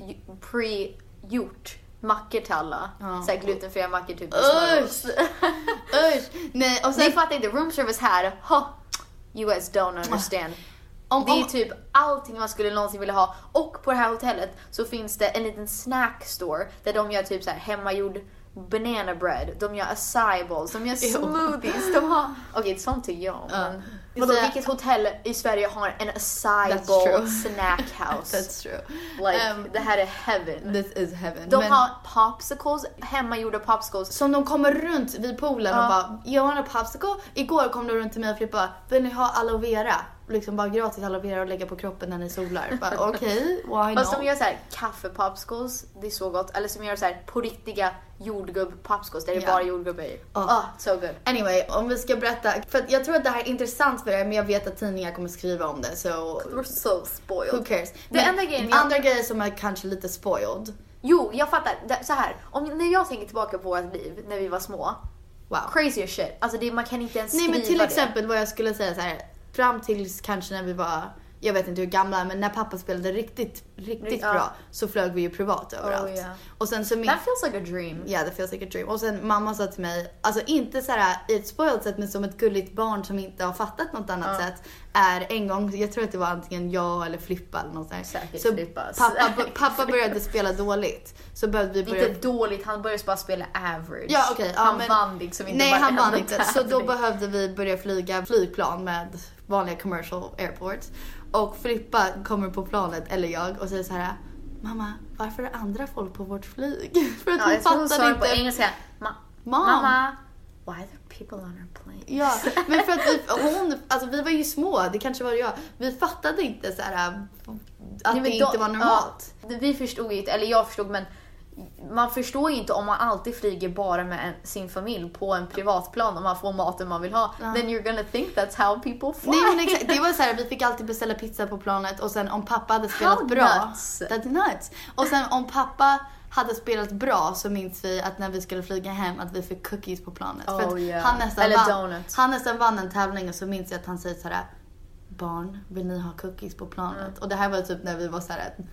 pre-gjort mackor till alla. Ja. Så här glutenfria mackor typ. Usch! Usch! Nej, och sen... Ni fattar inte, room service här, ha, you guys don't understand. Om, det är typ allting man skulle någonsin vilja ha. Och på det här hotellet så finns det en liten snack store där de gör typ så här hemmagjord banana bread, de gör acai bowls, de gör smoothies, de har... Okej, okay, sånt tycker jag, men... Uh. Vadå, vilket hotell i Sverige har en acai bowl snack house? That's true. Like, um, det här är heaven. This is heaven. De men... har popsicles, hemmagjorda popsicles. Som de kommer runt vid poolen uh. och bara, jag har en popsicle. Igår kom de runt till mig och Filippa, vill ni ha aloe vera? Liksom bara gratis aloe vera och lägga på kroppen när ni solar. Okej, okay, why not? Fast de gör så här kaffepopsicles, det är så gott. Eller som gör så här på riktiga jordgubb-popsicles där det yeah. bara jordgubb i. Oh. oh, so good. Anyway, om vi ska berätta, för jag tror att det här är intressant för er, men jag vet att tidningar kommer skriva om det, så... We're so spoiled. Who cares? Det enda grejen... Jag... Andra grejer som är kanske lite spoiled. Jo, jag fattar. Så här, om, när jag tänker tillbaka på vårt liv när vi var små. Wow. Crazy shit. Alltså det, man kan inte ens skriva det. Nej, men till exempel vad jag skulle säga så här, fram tills kanske när vi var, jag vet inte hur gamla, men när pappa spelade riktigt, riktigt ja. bra så flög vi ju privat överallt. Oh, yeah. Och sen så min... That feels like a dream. Yeah, that feels like a dream. Och sen mamma sa till mig, alltså inte så här i ett spoiled sätt, men som ett gulligt barn som inte har fattat något annat uh. sätt, är en gång, jag tror att det var antingen jag eller Flippa eller något sånt. Säkert så Flippa. Pappa, pappa började spela dåligt. Så behövde vi börja... Inte dåligt, han började bara spela average. Ja, okej. Okay, ja, han men... vann liksom inte. Nej, han vann inte. Så då behövde vi börja flyga flygplan med vanliga commercial airports. Och Filippa kommer på planet, eller jag, och säger så här: mamma, varför är andra folk på vårt flyg? För att ja, hon jag fattar inte. På engelska, Ma- mamma, why are there people on our plane? Ja, men för att vi, hon, alltså vi var ju små, det kanske var jag. Vi fattade inte så här att Nej, det inte då, var normalt. Ja, vi förstod inte, eller jag förstod, men man förstår ju inte om man alltid flyger bara med en, sin familj på en privatplan och man får maten man vill ha. Ja. Then you're gonna think that's how people fly. Nej, men exakt. Det var så här, vi fick alltid beställa pizza på planet och sen om pappa hade spelat how bra. Nuts. That's nuts. Och sen om pappa hade spelat bra så minns vi att när vi skulle flyga hem att vi fick cookies på planet. Oh, för att yeah. han nästan Eller vann, donuts. Han nästan vann en tävling och så minns jag att han säger så här: barn, vill ni ha cookies på planet? Mm. Och det här var typ när vi var så här,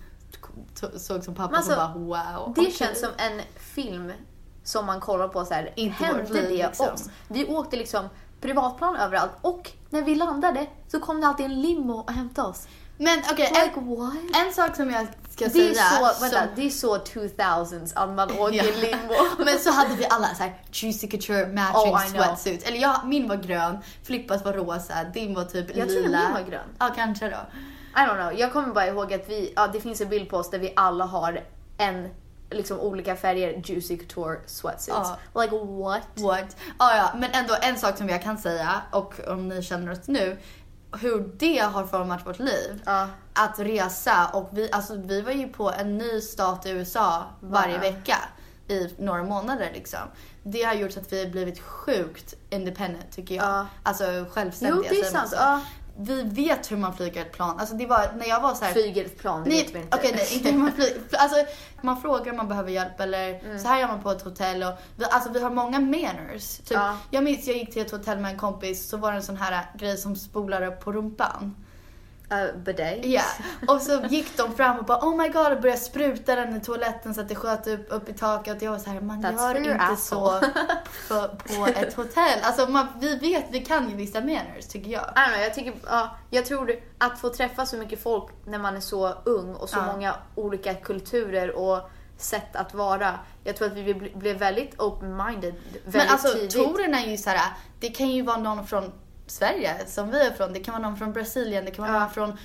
såg som pappa alltså, som bara wow. Det okay. känns som en film som man kollar på så här. Inte hände det liksom. oss. Vi åkte liksom privatplan överallt och när vi landade så kom det alltid en limo och hämtade oss. Men okej, okay, like, en, en sak som jag ska det säga är så, som... vänta, det är så tvåtusens att man åker ja. limo. Men så hade vi alla så här Juicy Couture matching oh, sweatsuits. Eller ja, min var grön, Flippas var rosa, din var typ jag lila. Jag tror min var grön. Ja, kanske då. I don't know. Jag kommer bara ihåg att vi, ja, det finns en bild på oss där vi alla har en liksom olika färger Juicy Couture sweatsuits. Uh, like what? What? Ah, ja, men ändå en sak som jag kan säga, och om ni känner oss nu, hur det har format vårt liv. Uh. Att resa, och vi, alltså, vi var ju på en ny stat i U S A varje uh. vecka i några månader liksom. Det har gjort att vi har blivit sjukt independent tycker jag. Uh. Alltså självständiga. Jo, det är sant. Uh. Vi vet hur man flyger ett plan. Alltså det var när jag var så här. Flyger ett plan, det nej, vet vi inte. Okej, okay, nej, inte hur man flyger. Alltså man frågar om man behöver hjälp eller mm. så här gör man på ett hotell och vi, alltså vi har många manners. Typ, ja. Jag minns jag gick till ett hotell med en kompis, så var det en sån här grej som spolar upp på rumpan. Uh, bidet. Ja, och så gick de fram och bara oh my god och började spruta den i toaletten så att det sköt upp, upp i taket. Och jag var så här, man That's gör inte så på, på ett hotell. Alltså man, vi vet, vi kan ju vissa manners tycker jag. I don't know, jag, tycker, ja, jag tror att få träffa så mycket folk när man är så ung och så ja. många olika kulturer och sätt att vara. Jag tror att vi blev väldigt open-minded väldigt Men alltså tidigt. touren är ju så här, det kan ju vara någon från Sverige som vi är från. Det kan vara någon från Brasilien, det kan vara ja. någon från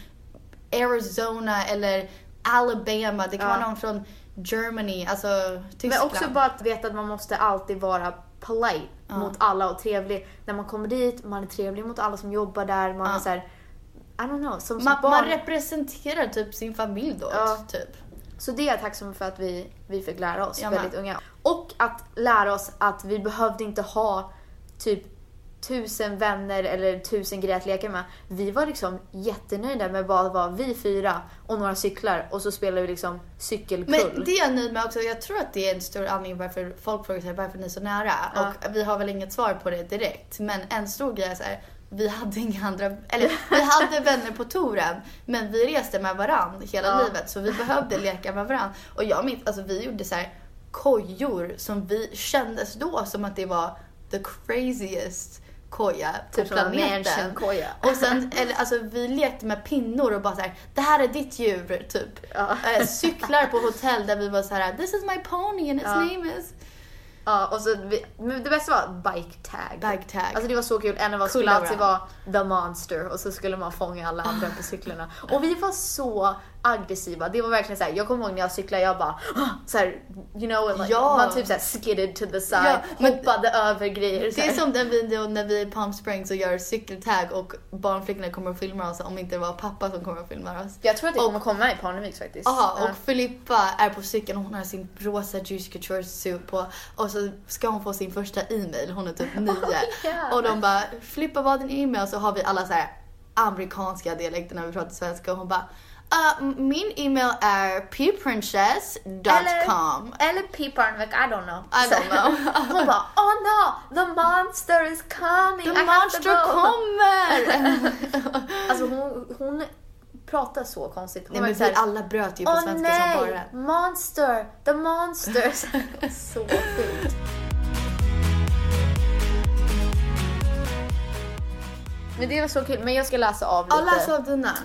Arizona eller Alabama, det kan ja. vara någon från Germany, alltså Tyskland. Men också bara att veta att man måste alltid vara polite ja. mot alla och trevlig. När man kommer dit, man är trevlig mot alla som jobbar där. Man ja. är så här, I don't know. Som, som man, barn. man representerar typ sin familj då, ja. typ. Så det är tacksam för att vi, vi fick lära oss ja, väldigt men. unga. Och att lära oss att vi behövde inte ha typ tusen vänner eller tusen grejer att leka med. Vi var liksom jättenöjda med bara vara vi fyra och några cyklar och så spelade vi liksom cykelkull. Men det är jag nöjd med också. Jag tror att det är en stor anledning varför folk frågar sig varför ni är så nära. Ja. Och vi har väl inget svar på det direkt. Men en stor grej är så här, vi hade inga andra, eller vi hade vänner på touren, men vi reste med varandra hela ja. livet, så vi behövde leka med varandra. Och jag minns, alltså vi gjorde så här kojor som vi kändes då som att det var the craziest koja på typ planeten. Koja. Och sen, eller alltså vi lekte med pinnor och bara så här, det här är ditt djur, typ. Ja. Äh, cyklar på hotell där vi var så här, this is my pony and its ja. name is. Ja, och så vi, det bästa var bike tag. Bike tag. Alltså det var så kul. En av oss skulle alltid vara the monster och så skulle man fånga alla andra på cyklarna. Och vi var så aggressiva. Det var verkligen så här, jag kommer ihåg när jag cyklade, jag bara så här, you know, like, ja. man typ så här skidded to the side, ja, hoppade över grejer. Det är som den videon när vi är i Palm Springs och gör cykeltag och barnflickorna kommer att filma oss, om inte det var pappa som kommer att filma oss. Jag tror att det och, kommer komma i Parneviks faktiskt. Ja, och ja. Filippa är på cykeln och hon har sin rosa Juicy Couture suit på och så ska hon få sin första e-mail, hon är typ nio. Oh, yeah. Och de bara, Filippa vad är din e-mail? Och så har vi alla så här amerikanska dialecter när vi pratar svenska och hon bara Uh, min e-mail är p princess dot com Eller, eller p-parnvik, I don't know. I don't know. Hon bara, oh no, the monster is coming. The I monster kommer! Alltså hon, hon pratar så konstigt. Hon nej, men vi alla bröt ju på oh, svenska nej, som bara det. Monster, the monster. Så fint. Men det var så kul, men jag ska läsa av lite. Ja, läsa av dina.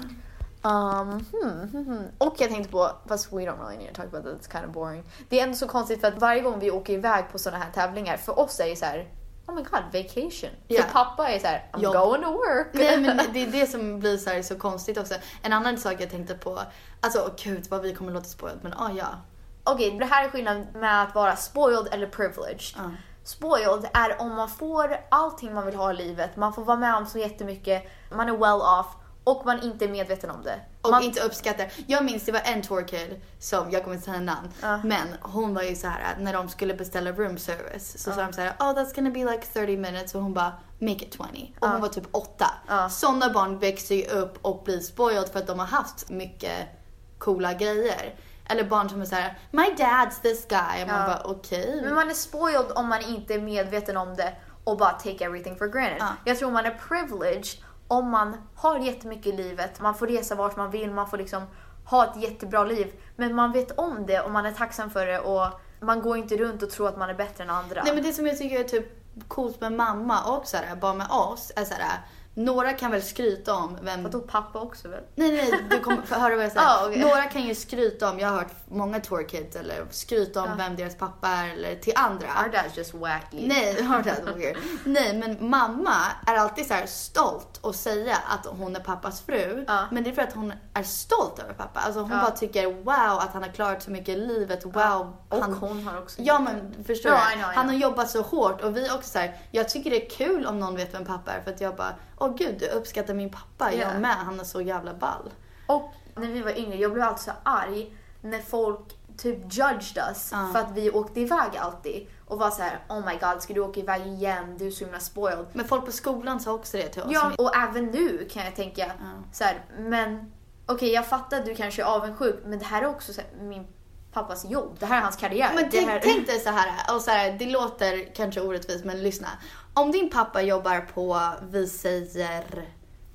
Um, hmm, hmm, hmm. Och jag tänkte på, fast we don't really need to talk about that, it's kind of boring. Det är ändå så konstigt för att varje gång vi åker iväg på sådana här tävlingar, för oss är det så här, oh my god, vacation. Yeah. För pappa är så här, I'm Jobb. going to work. Nej, men det är det som blir så här så konstigt också. En annan sak jag tänkte på, alltså oh, gud vad vi kommer låta spoiled, men ah, ja. Okej, okay, det här är skillnaden med att vara spoiled eller privileged. Uh. Spoiled är om man får allting man vill ha i livet, man får vara med om så jättemycket, man är well off. Och man inte är medveten om det. Och man inte uppskattar. Jag minns det var en tourkid som, jag kommer inte säga namn. Uh. Men hon var ju så här när de skulle beställa room service. Så uh. sa de så här, oh that's gonna be like thirty minutes. Och hon bara, make it twenty. Och uh. hon var typ åtta. Uh. Sådana barn växer ju upp och blir spoiled för att de har haft mycket coola grejer. Eller barn som är så här, my dad's this guy. Och man uh. bara, okej. Okay. Men man är spoiled om man inte är medveten om det och bara take everything for granted. Uh. Jag tror man är privileged om man har jättemycket i livet, man får resa vart man vill, man får liksom ha ett jättebra liv. Men man vet om det och man är tacksam för det och man går inte runt och tror att man är bättre än andra. Nej, men det som jag tycker är typ coolt med mamma och så här, bara med oss är så här, några kan väl skryta om vem... Vadå, pappa också väl? Nej, nej, du kommer få höra vad jag säger. Ah, okay. Några kan ju skryta om, jag har hört många tourkids eller skryta om ah. vem deras pappa är eller till andra. Our dad's just wacky. Nej, our dad's weird. Nej, men mamma är alltid så här stolt och säga att hon är pappas fru. Ah. Men det är för att hon är stolt över pappa. Alltså hon ah. bara tycker wow att han har klarat så mycket i livet. Wow. Ah. Och han... hon har också. Ja, men förstår no, du? I know, I know. Han har jobbat så hårt och vi också så här, jag tycker det är kul om någon vet vem pappa är för att jag bara, åh gud, du uppskattar min pappa. Yeah. Jag med, han är så jävla ball. Och när vi var yngre, jag blev alltid så arg när folk typ judged us uh. för att vi åkte iväg alltid. Och var så här, oh my god, ska du åka iväg igen? Du är så himla spoiled. Men folk på skolan sa också det till oss. Ja, och även nu kan jag tänka uh. så här, men okej, okay, jag fattar att du kanske är avundsjuk, men det här är också så här, min pappas jobb. Det här är hans karriär. Men tänk, här... tänk dig så här, och så här, det låter kanske orättvist, men lyssna. Om din pappa jobbar på, vi säger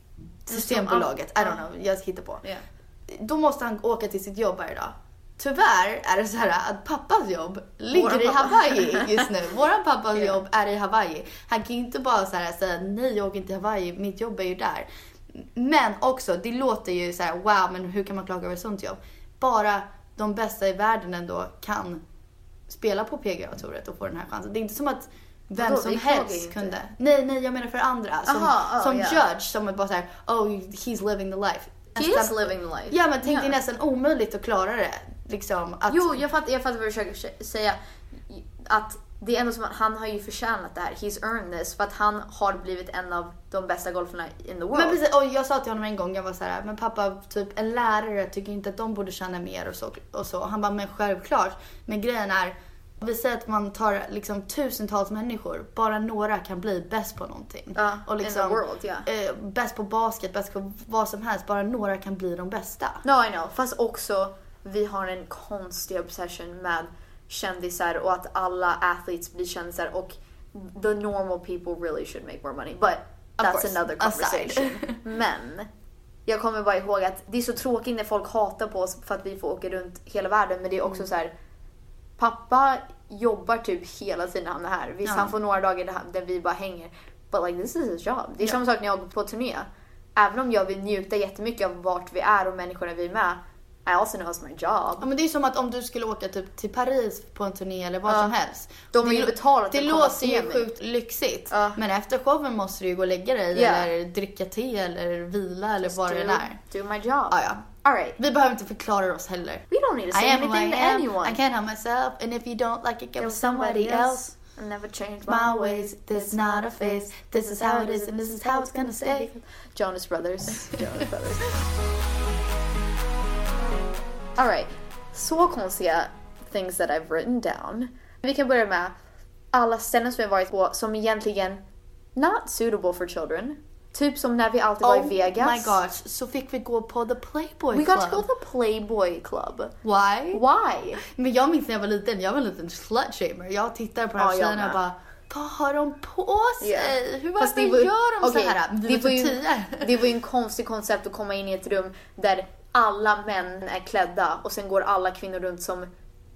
Systembolaget, I don't know, jag hittar på. Yeah. Då måste han åka till sitt jobb varje dag. Tyvärr är det så här att pappas jobb ligger Våran i pappa. Hawaii just nu. Våran pappas yeah. jobb är i Hawaii. Han kan inte bara så här säga nej, jag åker inte till Hawaii, mitt jobb är ju där. Men också, det låter ju så här: wow, men hur kan man klaga över ett sånt jobb? Bara de bästa i världen ändå kan spela på P G A-touret och få den här chansen. Det är inte som att vem Vadå, som helst kunde. Nej, nej, jag menar för andra. Som, Aha, oh, som yeah. judge, som är bara såhär, oh, he's living the life. He is living the life. Ja, men tänk yeah. det är nästan omöjligt att klara det. Liksom, att... Jo, jag fattar, jag fattar vad du försöker säga. Att det är ändå som att han har ju förtjänat det här. He's earned this. För att han har blivit en av de bästa golfarna in the world. Men precis, och jag sa till honom en gång, jag var så här: men pappa, typ en lärare tycker inte att de borde tjäna mer och så. Och så. Han bara, men självklart. Men grejen är, vi säger att man tar liksom tusentals människor. Bara några kan bli bäst på någonting. Uh, och liksom, in the world, yeah. eh, bäst på basket, bäst på vad som helst. Bara några kan bli de bästa. No, I know. Fast också, vi har en konstig obsession med kändisar och att alla athletes blir kändisar och the normal people really should make more money. But that's course, another conversation. Men jag kommer bara ihåg att det är så tråkigt när folk hatar på oss för att vi får åka runt hela världen. Men det är också mm. så här: pappa jobbar typ hela tiden han är här. Visst, ja. han får några dagar där, där vi bara hänger. But like, this is his job. Det är ja. samma sak när jag går på turné. Även om jag vill njuta jättemycket av vart vi är och människorna vi är med, I also know it's my job. Ja, men det är som att om du skulle åka typ till Paris på en turné eller vad uh, som helst. De vill ju betala till. Det låter ju sjukt lyxigt. Uh. Men efter showen måste du ju gå och lägga dig yeah. eller dricka te eller vila eller vad det är. Do my job. Ah, ja. All right. Vi behöver inte förklara oss heller. We don't need to say anything to anyone. I can't help myself, and if you don't like it, get with somebody else. I never change my, my ways. This is not a phase. This is how it is, and this is how it's gonna stay. Jonas Brothers. Jonas Brothers. All right. Så konstiga things that I've written down. Vi kan börja med alla ställen som vi varit på som egentligen not suitable for children. Typ som när vi alltid var oh i Vegas. Oh my gosh, så fick vi gå på the Playboy we Club. We got to go to the Playboy Club. Why? Why? Men jag minns när jag var liten, jag var en liten slut-shamer. Jag tittar på de här oh, tjejerna och bara, vad har de på sig? Yeah. Hur varför det var, gör de okay, så här? Det var, ju, det var ju en konstig koncept att komma in i ett rum där alla män är klädda och sen går alla kvinnor runt som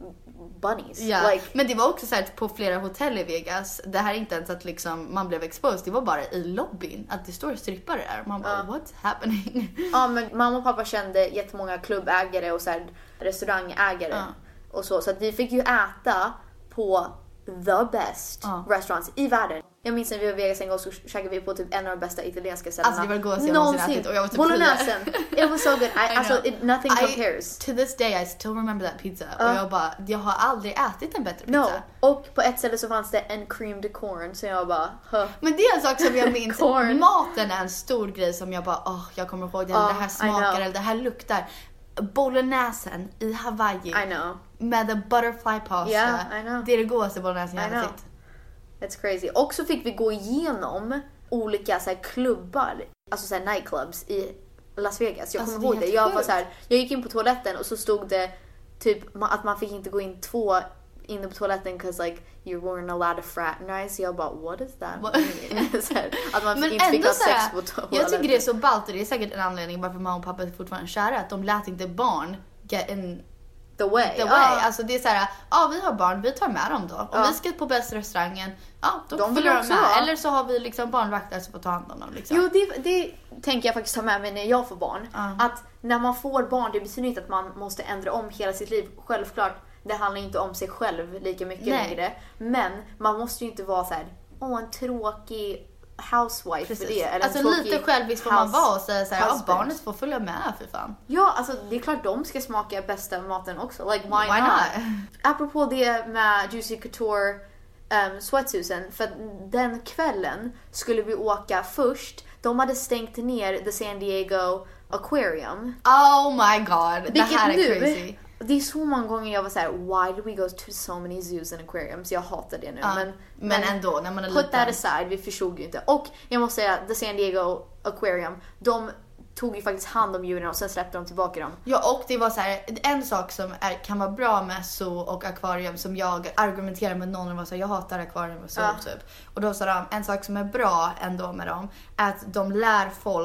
bunnies. Yeah. Like, men det var också så här på flera hotell i Vegas. Det här är inte ens att liksom man blev exposed. Det var bara i lobbyn att det står strippare där. Man bara, uh. what's happening? Ja, men mamma och pappa kände jättemånga klubbägare och så här restaurangägare uh. och så. Så att vi fick ju äta på the best uh. restaurants i världen. Jag minns när vi var i Vegas en gång så käkade vi på typ en av de bästa italienska ställena. Alltså det var det godaste jag någonsin ätit och jag var typ Bolognesen. It was so good. I, alltså it, nothing I, compares. To this day I still remember that pizza. Uh. Och jag bara, jag har aldrig ätit en bättre pizza. No. Och på ett ställe så fanns det en creamed corn så jag bara, huh. Men det är en sak som jag minns. Maten är en stor grej som jag bara, åh, oh, jag kommer ihåg det. Uh, det här smakar eller det här luktar. Bolognesen i Hawaii. I know. Med the butterfly pasta. Yeah, I know. Det är det godaste bolognesen jag har sett. It's crazy. Och så fick vi gå igenom olika så här, klubbar, alltså så här, nightclubs i Las Vegas. Jag kommer alltså, ihåg det. Jag var så här, jag gick in på toaletten och så stod det typ att man fick inte gå in två inne på toaletten because like you weren't allowed to fraternize. Jag bara, what is that? What? så här, att man men inte fick ha sex här, på toaletten. Jag tycker det är så ballt och det är säkert en anledning varför mamma och pappa är fortfarande kära. Att de lät inte barn get in the way. The way. Ah. Alltså det är så här, ja ah, vi har barn, vi tar med dem då. Om ah. vi ska på bästa restaurangen, ja ah, då de följer de med. Eller så har vi liksom barnvakter som får ta hand om dem liksom. Jo, det, det tänker jag faktiskt ta med mig när jag får barn. Ah. Att när man får barn, det betyder inte att man måste ändra om hela sitt liv. Självklart, det handlar inte om sig själv lika mycket längre. Men man måste ju inte vara så här, åh en tråkig housewife. Precis. För det. Eller alltså lite självvis får man vara och säga så här, ja, barnet får följa med för fan. Ja, alltså det är klart de ska smaka bästa maten också. Like why, why not? not? Apropå det med Juicy Couture um, sweatsuiten, för den kvällen skulle vi åka först. De hade stängt ner the San Diego Aquarium. Oh my god, det här är nu, crazy. Det är så många gånger jag var så här: why do we go to so many zoos and aquariums? Jag hatar det nu. Uh, men, men, men ändå, när man är put liten. That aside, vi förstod ju inte. Och jag måste säga, the San Diego Aquarium, de tog ju faktiskt hand om djuren och sen släppte de tillbaka dem. Ja, och det var så här, en sak som är, kan vara bra med zoo och akvarium som jag argumenterar med någon och var så här, jag hatar akvarium och zoo uh. typ. Och då sa de, en sak som är bra ändå med dem är att de lär folk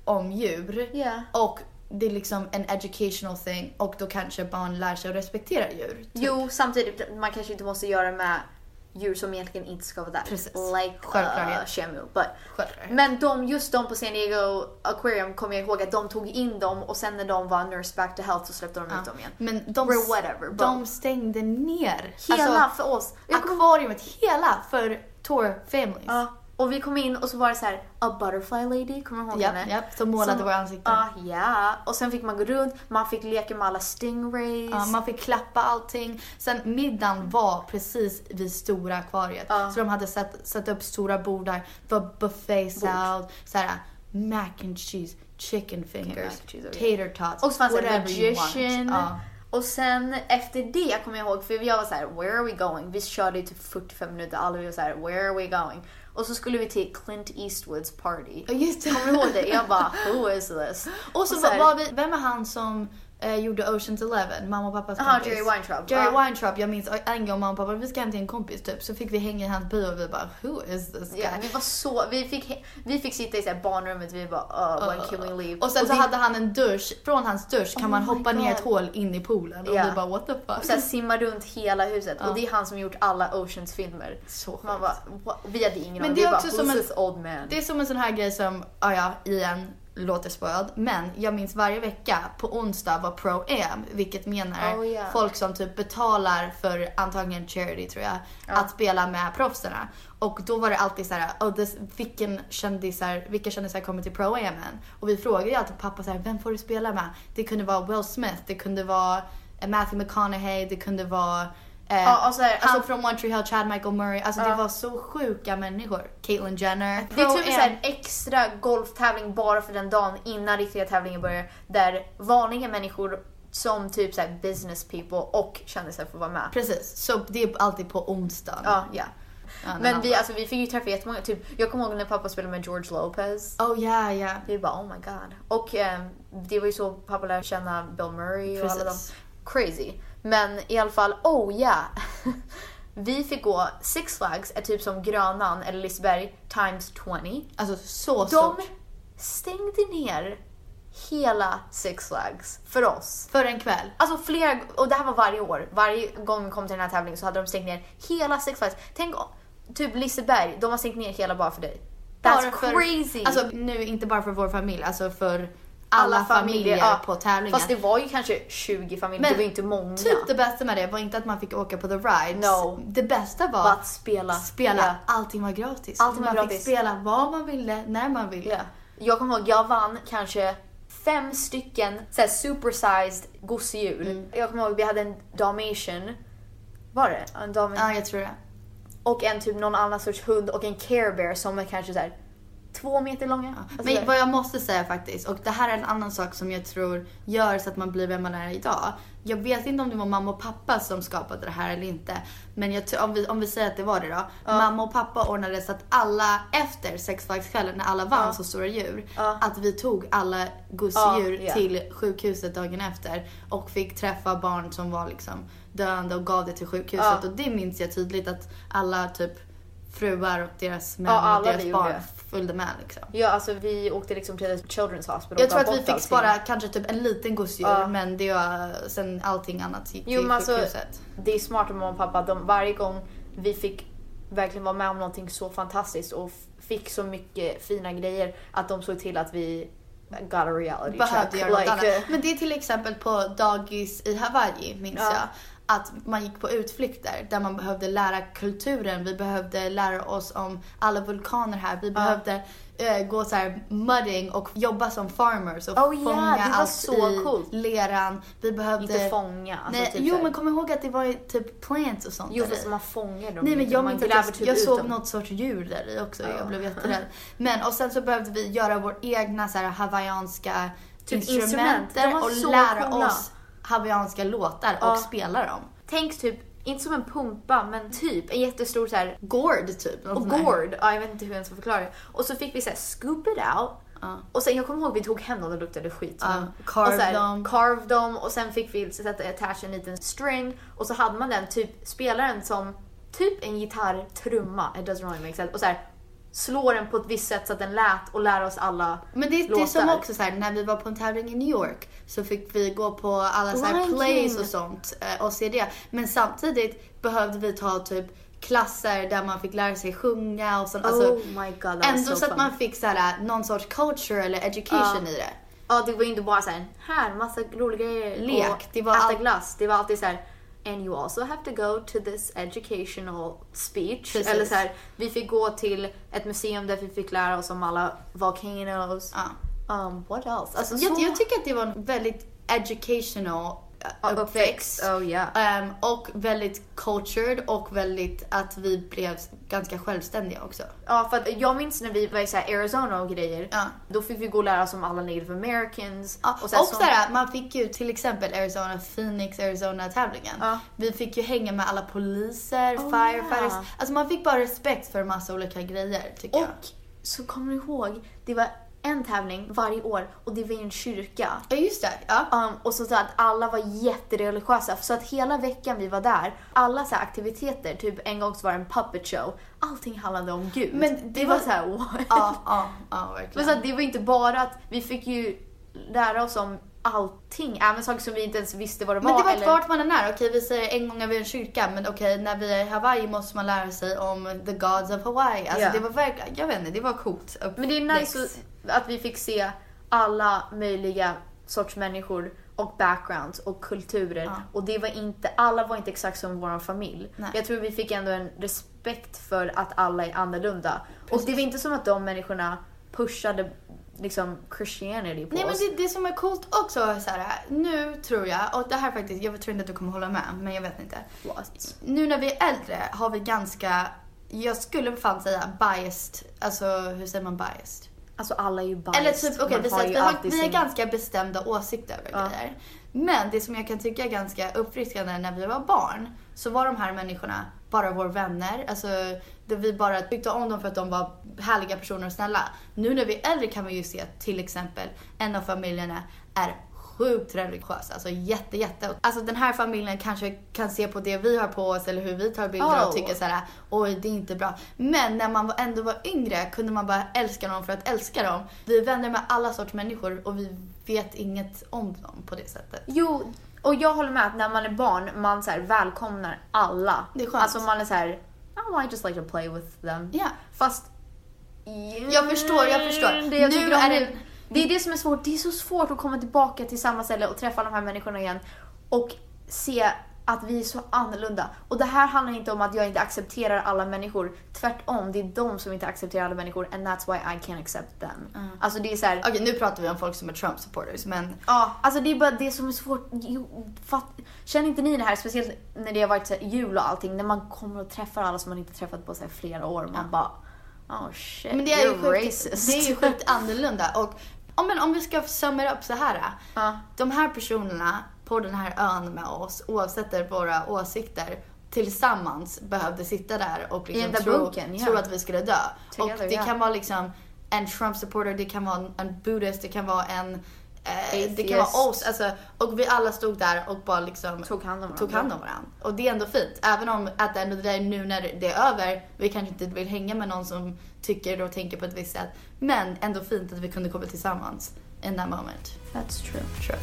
om djur. Yeah. Och det är liksom en educational thing. Och då kanske barn lär sig att respektera djur. Typ. Jo, samtidigt man kanske inte måste göra med djur som egentligen inte ska vara där. Precis. Like Självklart. uh, Shamu. But, Självklart. Men de, just de på San Diego Aquarium kommer jag ihåg att de tog in dem och sen när de var nurse back to health så släppte de Ja. ut dem igen. Men de, Or whatever, but- de stängde ner Hela alltså, för oss. akvariumet, hela för tour families. Ja. Och vi kom in och så var det så här a butterfly lady, kommer du ihåg Ja, henne? ja, som målade Som- våra ansikten. Ja, ja. Och sen fick man gå runt, man fick leka med alla stingrays. Ja, man fick klappa allting. Sen middagen var precis vid stora akvariet. Ja. Så de hade satt, satt upp stora bord där. Det var buffet salad, såhär mac and cheese, chicken fingers, mac and cheese, tater tots, Och så fanns det en whatever you want. magician. Ja. Och sen efter det kommer jag ihåg, för jag var så här: where are we going? Vi körde typ fyrtiofem minuter, alla vi var så här: where are we going? Och så skulle vi till Clint Eastwoods party. Ja, just det. Kommer du ihåg det? Jag bara, who is this? Och så, Och så här- var vi, vem är han som eh, gjorde Oceans eleven? Mamma och pappas Aha, kompis. Jerry Weintraub. Jerry Ja. Weintraub, jag minns en gång mamma och pappa, vi ska hem till en kompis typ. Så fick vi hänga i hans bio och vi bara, who is this guy? Ja, vi var så, vi fick, vi fick sitta i så här barnrummet, vi bara, oh, when can we leave? Och sen så det- hade han en dusch, från hans dusch kan Oh man my hoppa ner God. ett hål in i poolen. Och Ja. vi bara, what the fuck? Och så här simma runt hela huset. Ja. Och det är han som gjort alla Oceans-filmer. Så Man bara, what? Vi hade ingen Men aning. det Vi är bara, också who's som en- this old man? Det är som en sån här grej som, ja ja, igen, låter spoiled. Men jag minns varje vecka på onsdag var Pro-Am, vilket menar Oh, yeah. folk som typ betalar för antagligen charity tror jag, Ja. att spela med proffsarna. Och då var det alltid så här, oh, this, vilken kändisar, vilka kändisar kommer till Pro-Amen? Och vi frågade ju alltid pappa så här, vem får du spela med? Det kunde vara Will Smith, det kunde vara eh, Matthew McConaughey, det kunde vara eh, Ja, och så här, han alltså- från Montreal, Chad Michael Murray. Alltså Ja. det var så sjuka människor. Caitlyn Jenner. Det är typ Pro-Am. så här en extra golftävling bara för den dagen innan riktiga tävlingen börjar. Där vanliga människor som typ så här business people och kändisar får vara med. Precis, så det är alltid på onsdagen. Ja, ja. Ja, när Men man vi, bara- alltså, vi fick ju träffa jättemånga. Typ, jag kommer ihåg när pappa spelade med George Lopez. Oh ja, ja. Vi bara, oh my god. Och eh, det var ju så pappa lärde känna Bill Murray och alla dem. Precis. Crazy. Men i alla fall, oh ja. Vi fick gå, Six Flags är typ som Grönan eller Liseberg times tjugo. Alltså så De stort. stängde ner hela Six Flags för oss. För en kväll. Alltså flera, och det här var varje år. Varje gång vi kom till den här tävlingen så hade de stängt ner hela Six Flags. Tänk om, typ Liseberg, de har stängt ner hela bara för dig. That's Bara för- crazy. Alltså nu inte bara för vår familj, alltså för alla, Alla familjer, familjer, ja. på tävlingen. Fast det var ju kanske tjugo familjer, Men det var inte många. Typ det bästa med det var inte att man fick åka på the rides. No. Det bästa var Bara att spela. spela. Ja. Allting var gratis. Allting var man gratis. fick spela vad man ville, när man ville. Ja. Jag kommer ihåg, jag vann kanske fem stycken så här supersized gosedjur. Mm. Jag kommer ihåg, vi hade en dalmatian. Var det? En dalmatian. Ja, jag tror det. Och en typ någon annan sorts hund och en care bear som är kanske så här två meter långa. Alltså Men där. vad jag måste säga faktiskt, och det här är en annan sak som jag tror gör så att man blir vem man är idag. Jag vet inte om det var mamma och pappa som skapade det här eller inte. Men jag, tror- om, vi, om vi säger att det var det då. Mamma och pappa ordnade så att alla efter Sex Flags-kvällen när alla vann Ja. så stora djur. Ja. Att vi tog alla gosedjur Ja, ja. till sjukhuset dagen efter. Och fick träffa barn som var liksom döende och gav det till sjukhuset. Ja. Och det minns jag tydligt att alla typ fruar och deras män Ja, och alla deras vi barn gjorde. följde med liksom. Ja, alltså vi åkte liksom till Children's Hospital. Jag och tror att gav vi bort fick allting. spara kanske typ en liten gosedjur, Ja. men det var sen allting annat gick Jo, till men alltså, sjukhuset. det är smart med mamma och pappa. De, varje gång vi fick verkligen vara med om någonting så fantastiskt och f- fick så mycket fina grejer att de såg till att vi got a reality Behövde check. göra något Like, annat. eh, Men det är till exempel på dagis i Hawaii, minns Ja. jag. Att man gick på utflykter där man behövde lära kulturen. Vi behövde lära oss om alla vulkaner här. Vi behövde eh, gå så här mudding och jobba som farmers och Oh, yeah, fånga det var allt så i coolt. leran. Vi behövde... Inte fånga. Alltså, Nej, typ jo, så här- men kom ihåg att det var ju typ plants och sånt. Jo, där fast i. man fångar dem. Nej, men jag man minns att gräver jag, typ jag ut såg dem. något sorts djur där i också. Ja. Jag blev jätterädd. Men och sen så behövde vi göra vår egna så här hawaiianska Typ instrument instrument. De var och så lära coola. oss hawaiianska låtar Ja. och spela dem. Tänk typ, inte som en pumpa, men typ en jättestor så här Gourd typ. något och sånt där. gourd. Ja, jag vet inte hur jag ska förklara det. Och så fick vi så här scoop it out. Ja. Och sen jag kommer ihåg vi tog hem dem och det luktade skit. Ja, Men- carve och så här, dem. Carve dem och sen fick vi sätta attach en liten string och så hade man den typ spelaren som typ en gitarr trumma. It doesn't really make sense. Och så här slå den på ett visst sätt så att den lät och lära oss alla Men det, det är som också så här, när vi var på en tävling i New York så fick vi gå på alla så här plays och sånt och se det. Men samtidigt behövde vi ta typ klasser där man fick lära sig sjunga och sånt. Oh alltså, my god, ändå so så att fun. man fick så här, någon sorts culture eller education uh, i det. Ja, det var inte bara så här, här massa roliga grejer. Lek. Det var äta all... glass. Det var alltid så här, and you also have to go to this educational speech. Precis. Eller så här, vi fick gå till ett museum där vi fick lära oss om alla volcanoes. Uh. Um, what else? Alltså, jag, så... jag tycker att det var en väldigt educational uh, uppväxt. Oh, yeah. um, och väldigt cultured och väldigt att vi blev ganska självständiga också. Ja, för att jag minns när vi var i så här Arizona och grejer. Ja. Då fick vi gå och lära oss om alla Native Americans. Ja, och så här, och som... så här, man fick ju till exempel Arizona, Phoenix, Arizona-tävlingen. Ja. Vi fick ju hänga med alla poliser, oh, firefighters. Yeah. Alltså man fick bara respekt för en massa olika grejer, tycker och, jag. Och så kommer du ihåg, det var en tävling varje år och det var i en kyrka. Ja, just det. Ja. Um, och så, så att alla var jättereligiösa. Så att hela veckan vi var där, alla så här aktiviteter, typ en gång så var det en puppet show. Allting handlade om Gud. Men det, det var, var så här, what? Ja, ja, ja, verkligen. Men så att det var inte bara att vi fick ju lära oss om allting, även saker som vi inte ens visste vad det var. Men det var eller... vart man är när. Okej, vi säger en gång är vi i en kyrka, men okej, när vi är i Hawaii måste man lära sig om the gods of Hawaii. Alltså yeah. det var verkligen, jag vet inte, det var coolt. Men det är nice att vi fick se alla möjliga sorts människor och backgrounds och kulturer. Ja. Och det var inte, alla var inte exakt som vår familj. Nej. Jag tror vi fick ändå en respekt för att alla är annorlunda. Precis. Och det var inte som att de människorna pushade liksom Christianity på Nej, oss. men det, det som är coolt också är så här, nu tror jag, och det här faktiskt, jag tror inte att du kommer hålla med, men jag vet inte. What? Nu när vi är äldre har vi ganska, jag skulle fan säga biased, alltså hur säger man biased? Alltså alla är ju biased. Eller typ, okej, okay, vi, vi, har, vi har sin... ganska bestämda åsikter över ja. grejer. Men det som jag kan tycka är ganska uppfriskande när vi var barn, så var de här människorna bara våra vänner. Alltså, det vi bara tyckte om dem för att de var härliga personer och snälla. Nu när vi är äldre kan vi ju se att till exempel en av familjerna är sjukt religiös, alltså jätte, jätte. Alltså den här familjen kanske kan se på det vi har på oss eller hur vi tar bilder oh. och tycker så här, oj det är inte bra. Men när man ändå var yngre kunde man bara älska dem för att älska dem. Vi är vänner med alla sorts människor och vi vet inget om dem på det sättet. Jo, och jag håller med att när man är barn, man så här välkomnar alla. Det är skönt. Alltså man är så här, oh, I just like to play with them. Ja. Fast mm, jag förstår, jag förstår. Det, jag nu är det... det är det som är svårt. Det är så svårt att komma tillbaka till samma ställe och träffa de här människorna igen och se att vi är så annorlunda. Och det här handlar inte om att jag inte accepterar alla människor. Tvärtom, det är de som inte accepterar alla människor, and that's why I can't accept them. Mm. Alltså det är så här. Okej, nu pratar vi om folk som är Trump supporters, men ja, alltså det är bara det som är svårt. Jo, fatt... Känner inte ni det här, speciellt när det har varit så här, jul och allting, när man kommer och träffar alla som man inte träffat på så här, flera år, man ja. bara oh shit, men det är ju sjukt, racist. det är ju sjukt annorlunda. Och om, men, om vi ska summa upp så här. Ja. De här personerna på den här ön med oss, oavsett våra åsikter, tillsammans behövde sitta där och liksom tro, bunken, ja. tro att vi skulle dö. Together, och det ja. kan vara liksom en Trump supporter, det kan vara en buddhist, det kan vara en eh, det kan vara oss, alltså, och vi alla stod där och bara liksom tog hand om varandra. Tog hand om varandra. Och det är ändå fint, även om att ändå det är nu när det är över, vi kanske inte vill hänga med någon som tycker och tänker på ett visst sätt, men ändå fint att vi kunde komma tillsammans in that moment. That's true. True.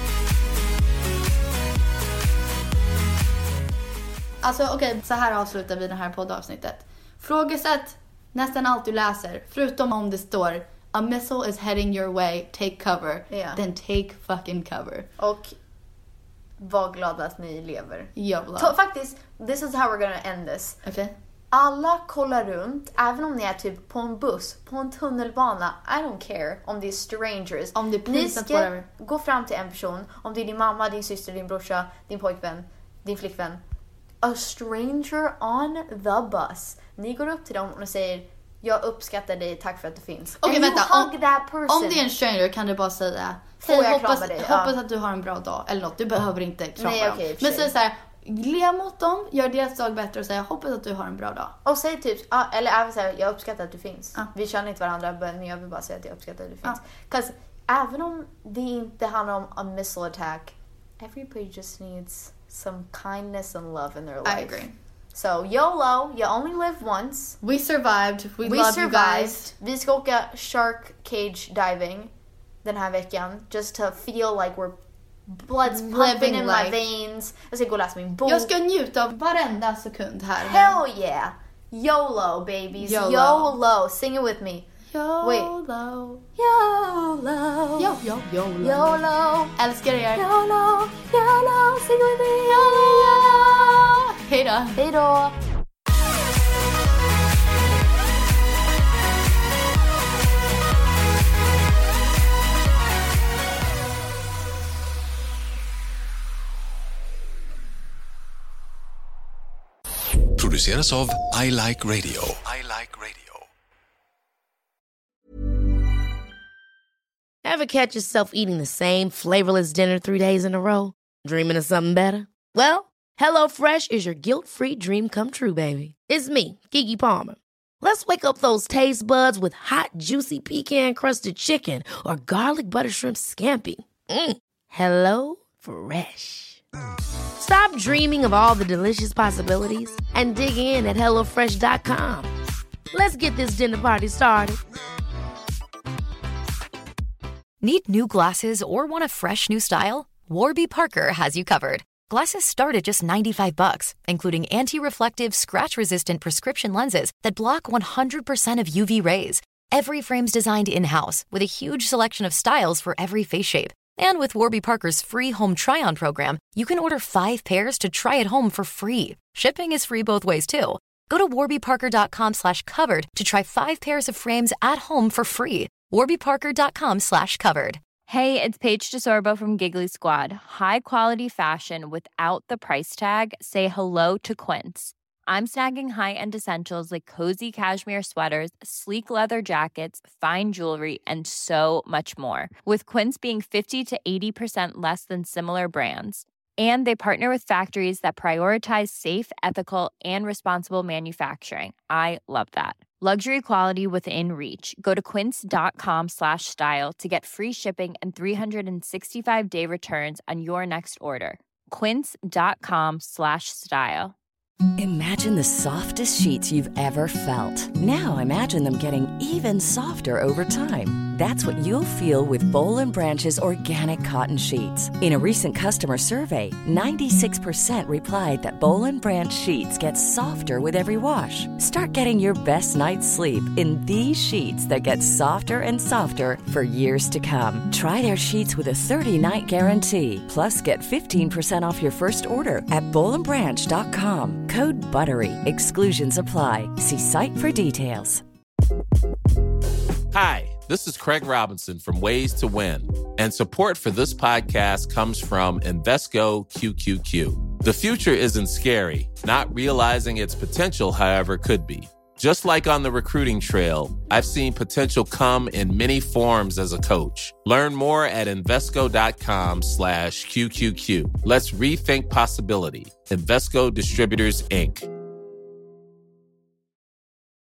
Alltså okej, okay, så här avslutar vi det här poddavsnittet. Frågesätt nästan allt du läser, förutom om det står a missile is heading your way, take cover. Yeah. Then take fucking cover. Och var glada att ni lever. Jävlar. Ta, faktiskt, this is how we're gonna end this. Okay. Alla kollar runt, även om ni är typ på en buss, på en tunnelbana, I don't care om det är strangers. Om det är ni prisat, ska whatever. gå fram till en person, om det är din mamma, din syster, din brorsa, din pojkvän, din flickvän. A stranger on the bus. Ni går upp till dem och säger, jag uppskattar dig, tack för att du finns. Okej, okay, vänta. Hug om, that person. om det är en stranger kan du bara säga, får jag hoppas, krama dig? hoppas Ja. att du har en bra dag. Eller något, du behöver inte krama Nej, dem. okay, men säg så här, le mot dem, gör deras dag bättre och säga, hoppas att du har en bra dag. Och säg typ, ja, eller även säga, jag uppskattar att du finns. Ja. Vi känner inte varandra, men jag vill bara säga att jag uppskattar att du finns. Ja. 'Cause även om det inte handlar om a missile attack, everybody just needs some kindness and love in their life. I agree. So YOLO, you only live once. We survived. We, We love survived. you guys. Vi ska åka shark cage diving den här veckan. Just to feel like we're blood's pumping in life. my veins. Jag ska gå och läsa min bok. Jag ska njuta av varenda sekund här. Hell yeah! YOLO babies. YOLO. YOLO. Sing it with me. YOLO. Wait. YOLO. Yo, yo, YOLO. YOLO. Älskar er. YOLO. YOLO. Sing it with me. YOLO. Hej då. Hej då. Produceras av I Like Radio. I Like Radio. Ever catch yourself eating the same flavorless dinner three days in a row? Dreaming of something better? Well, HelloFresh is your guilt-free dream come true, baby. It's me, Keke Palmer. Let's wake up those taste buds with hot, juicy pecan-crusted chicken or garlic butter shrimp scampi. Mm. Hello Fresh. Stop dreaming of all the delicious possibilities and dig in at hello fresh dot com. Let's get this dinner party started. Need new glasses or want a fresh new style? Warby Parker has you covered. Glasses start at just ninety-five bucks, including anti-reflective, scratch-resistant prescription lenses that block one hundred percent of U V rays. Every frame's designed in-house with a huge selection of styles for every face shape. And with Warby Parker's free home try-on program, you can order five pairs to try at home for free. Shipping is free both ways, too. Go to warby parker dot com slash covered to try five pairs of frames at home for free. warby parker dot com slash covered. Hey, it's Paige DeSorbo from Giggly Squad. High quality fashion without the price tag. Say hello to Quince. I'm snagging high-end essentials like cozy cashmere sweaters, sleek leather jackets, fine jewelry, and so much more. With Quince being fifty to eighty percent less than similar brands. And they partner with factories that prioritize safe, ethical, and responsible manufacturing. I love that. Luxury quality within reach. Go to quince.com slash style to get free shipping and three sixty-five day returns on your next order. Quince.com slash style. Imagine the softest sheets you've ever felt. Now imagine them getting even softer over time. That's what you'll feel with Boll and Branch's organic cotton sheets. In a recent customer survey, ninety-six percent replied that Boll and Branch sheets get softer with every wash. Start getting your best night's sleep in these sheets that get softer and softer for years to come. Try their sheets with a thirty-night guarantee. Plus, get fifteen percent off your first order at boll and branch dot com. Code BUTTERY. Exclusions apply. See site for details. Hi, this is Craig Robinson from Ways to Win, and support for this podcast comes from Invesco Q Q Q. The future isn't scary. Not realizing its potential, however, could be. Just like on the recruiting trail, I've seen potential come in many forms as a coach. Learn more at Invesco.com slash QQQ. Let's rethink possibility. Invesco Distributors, Incorporated.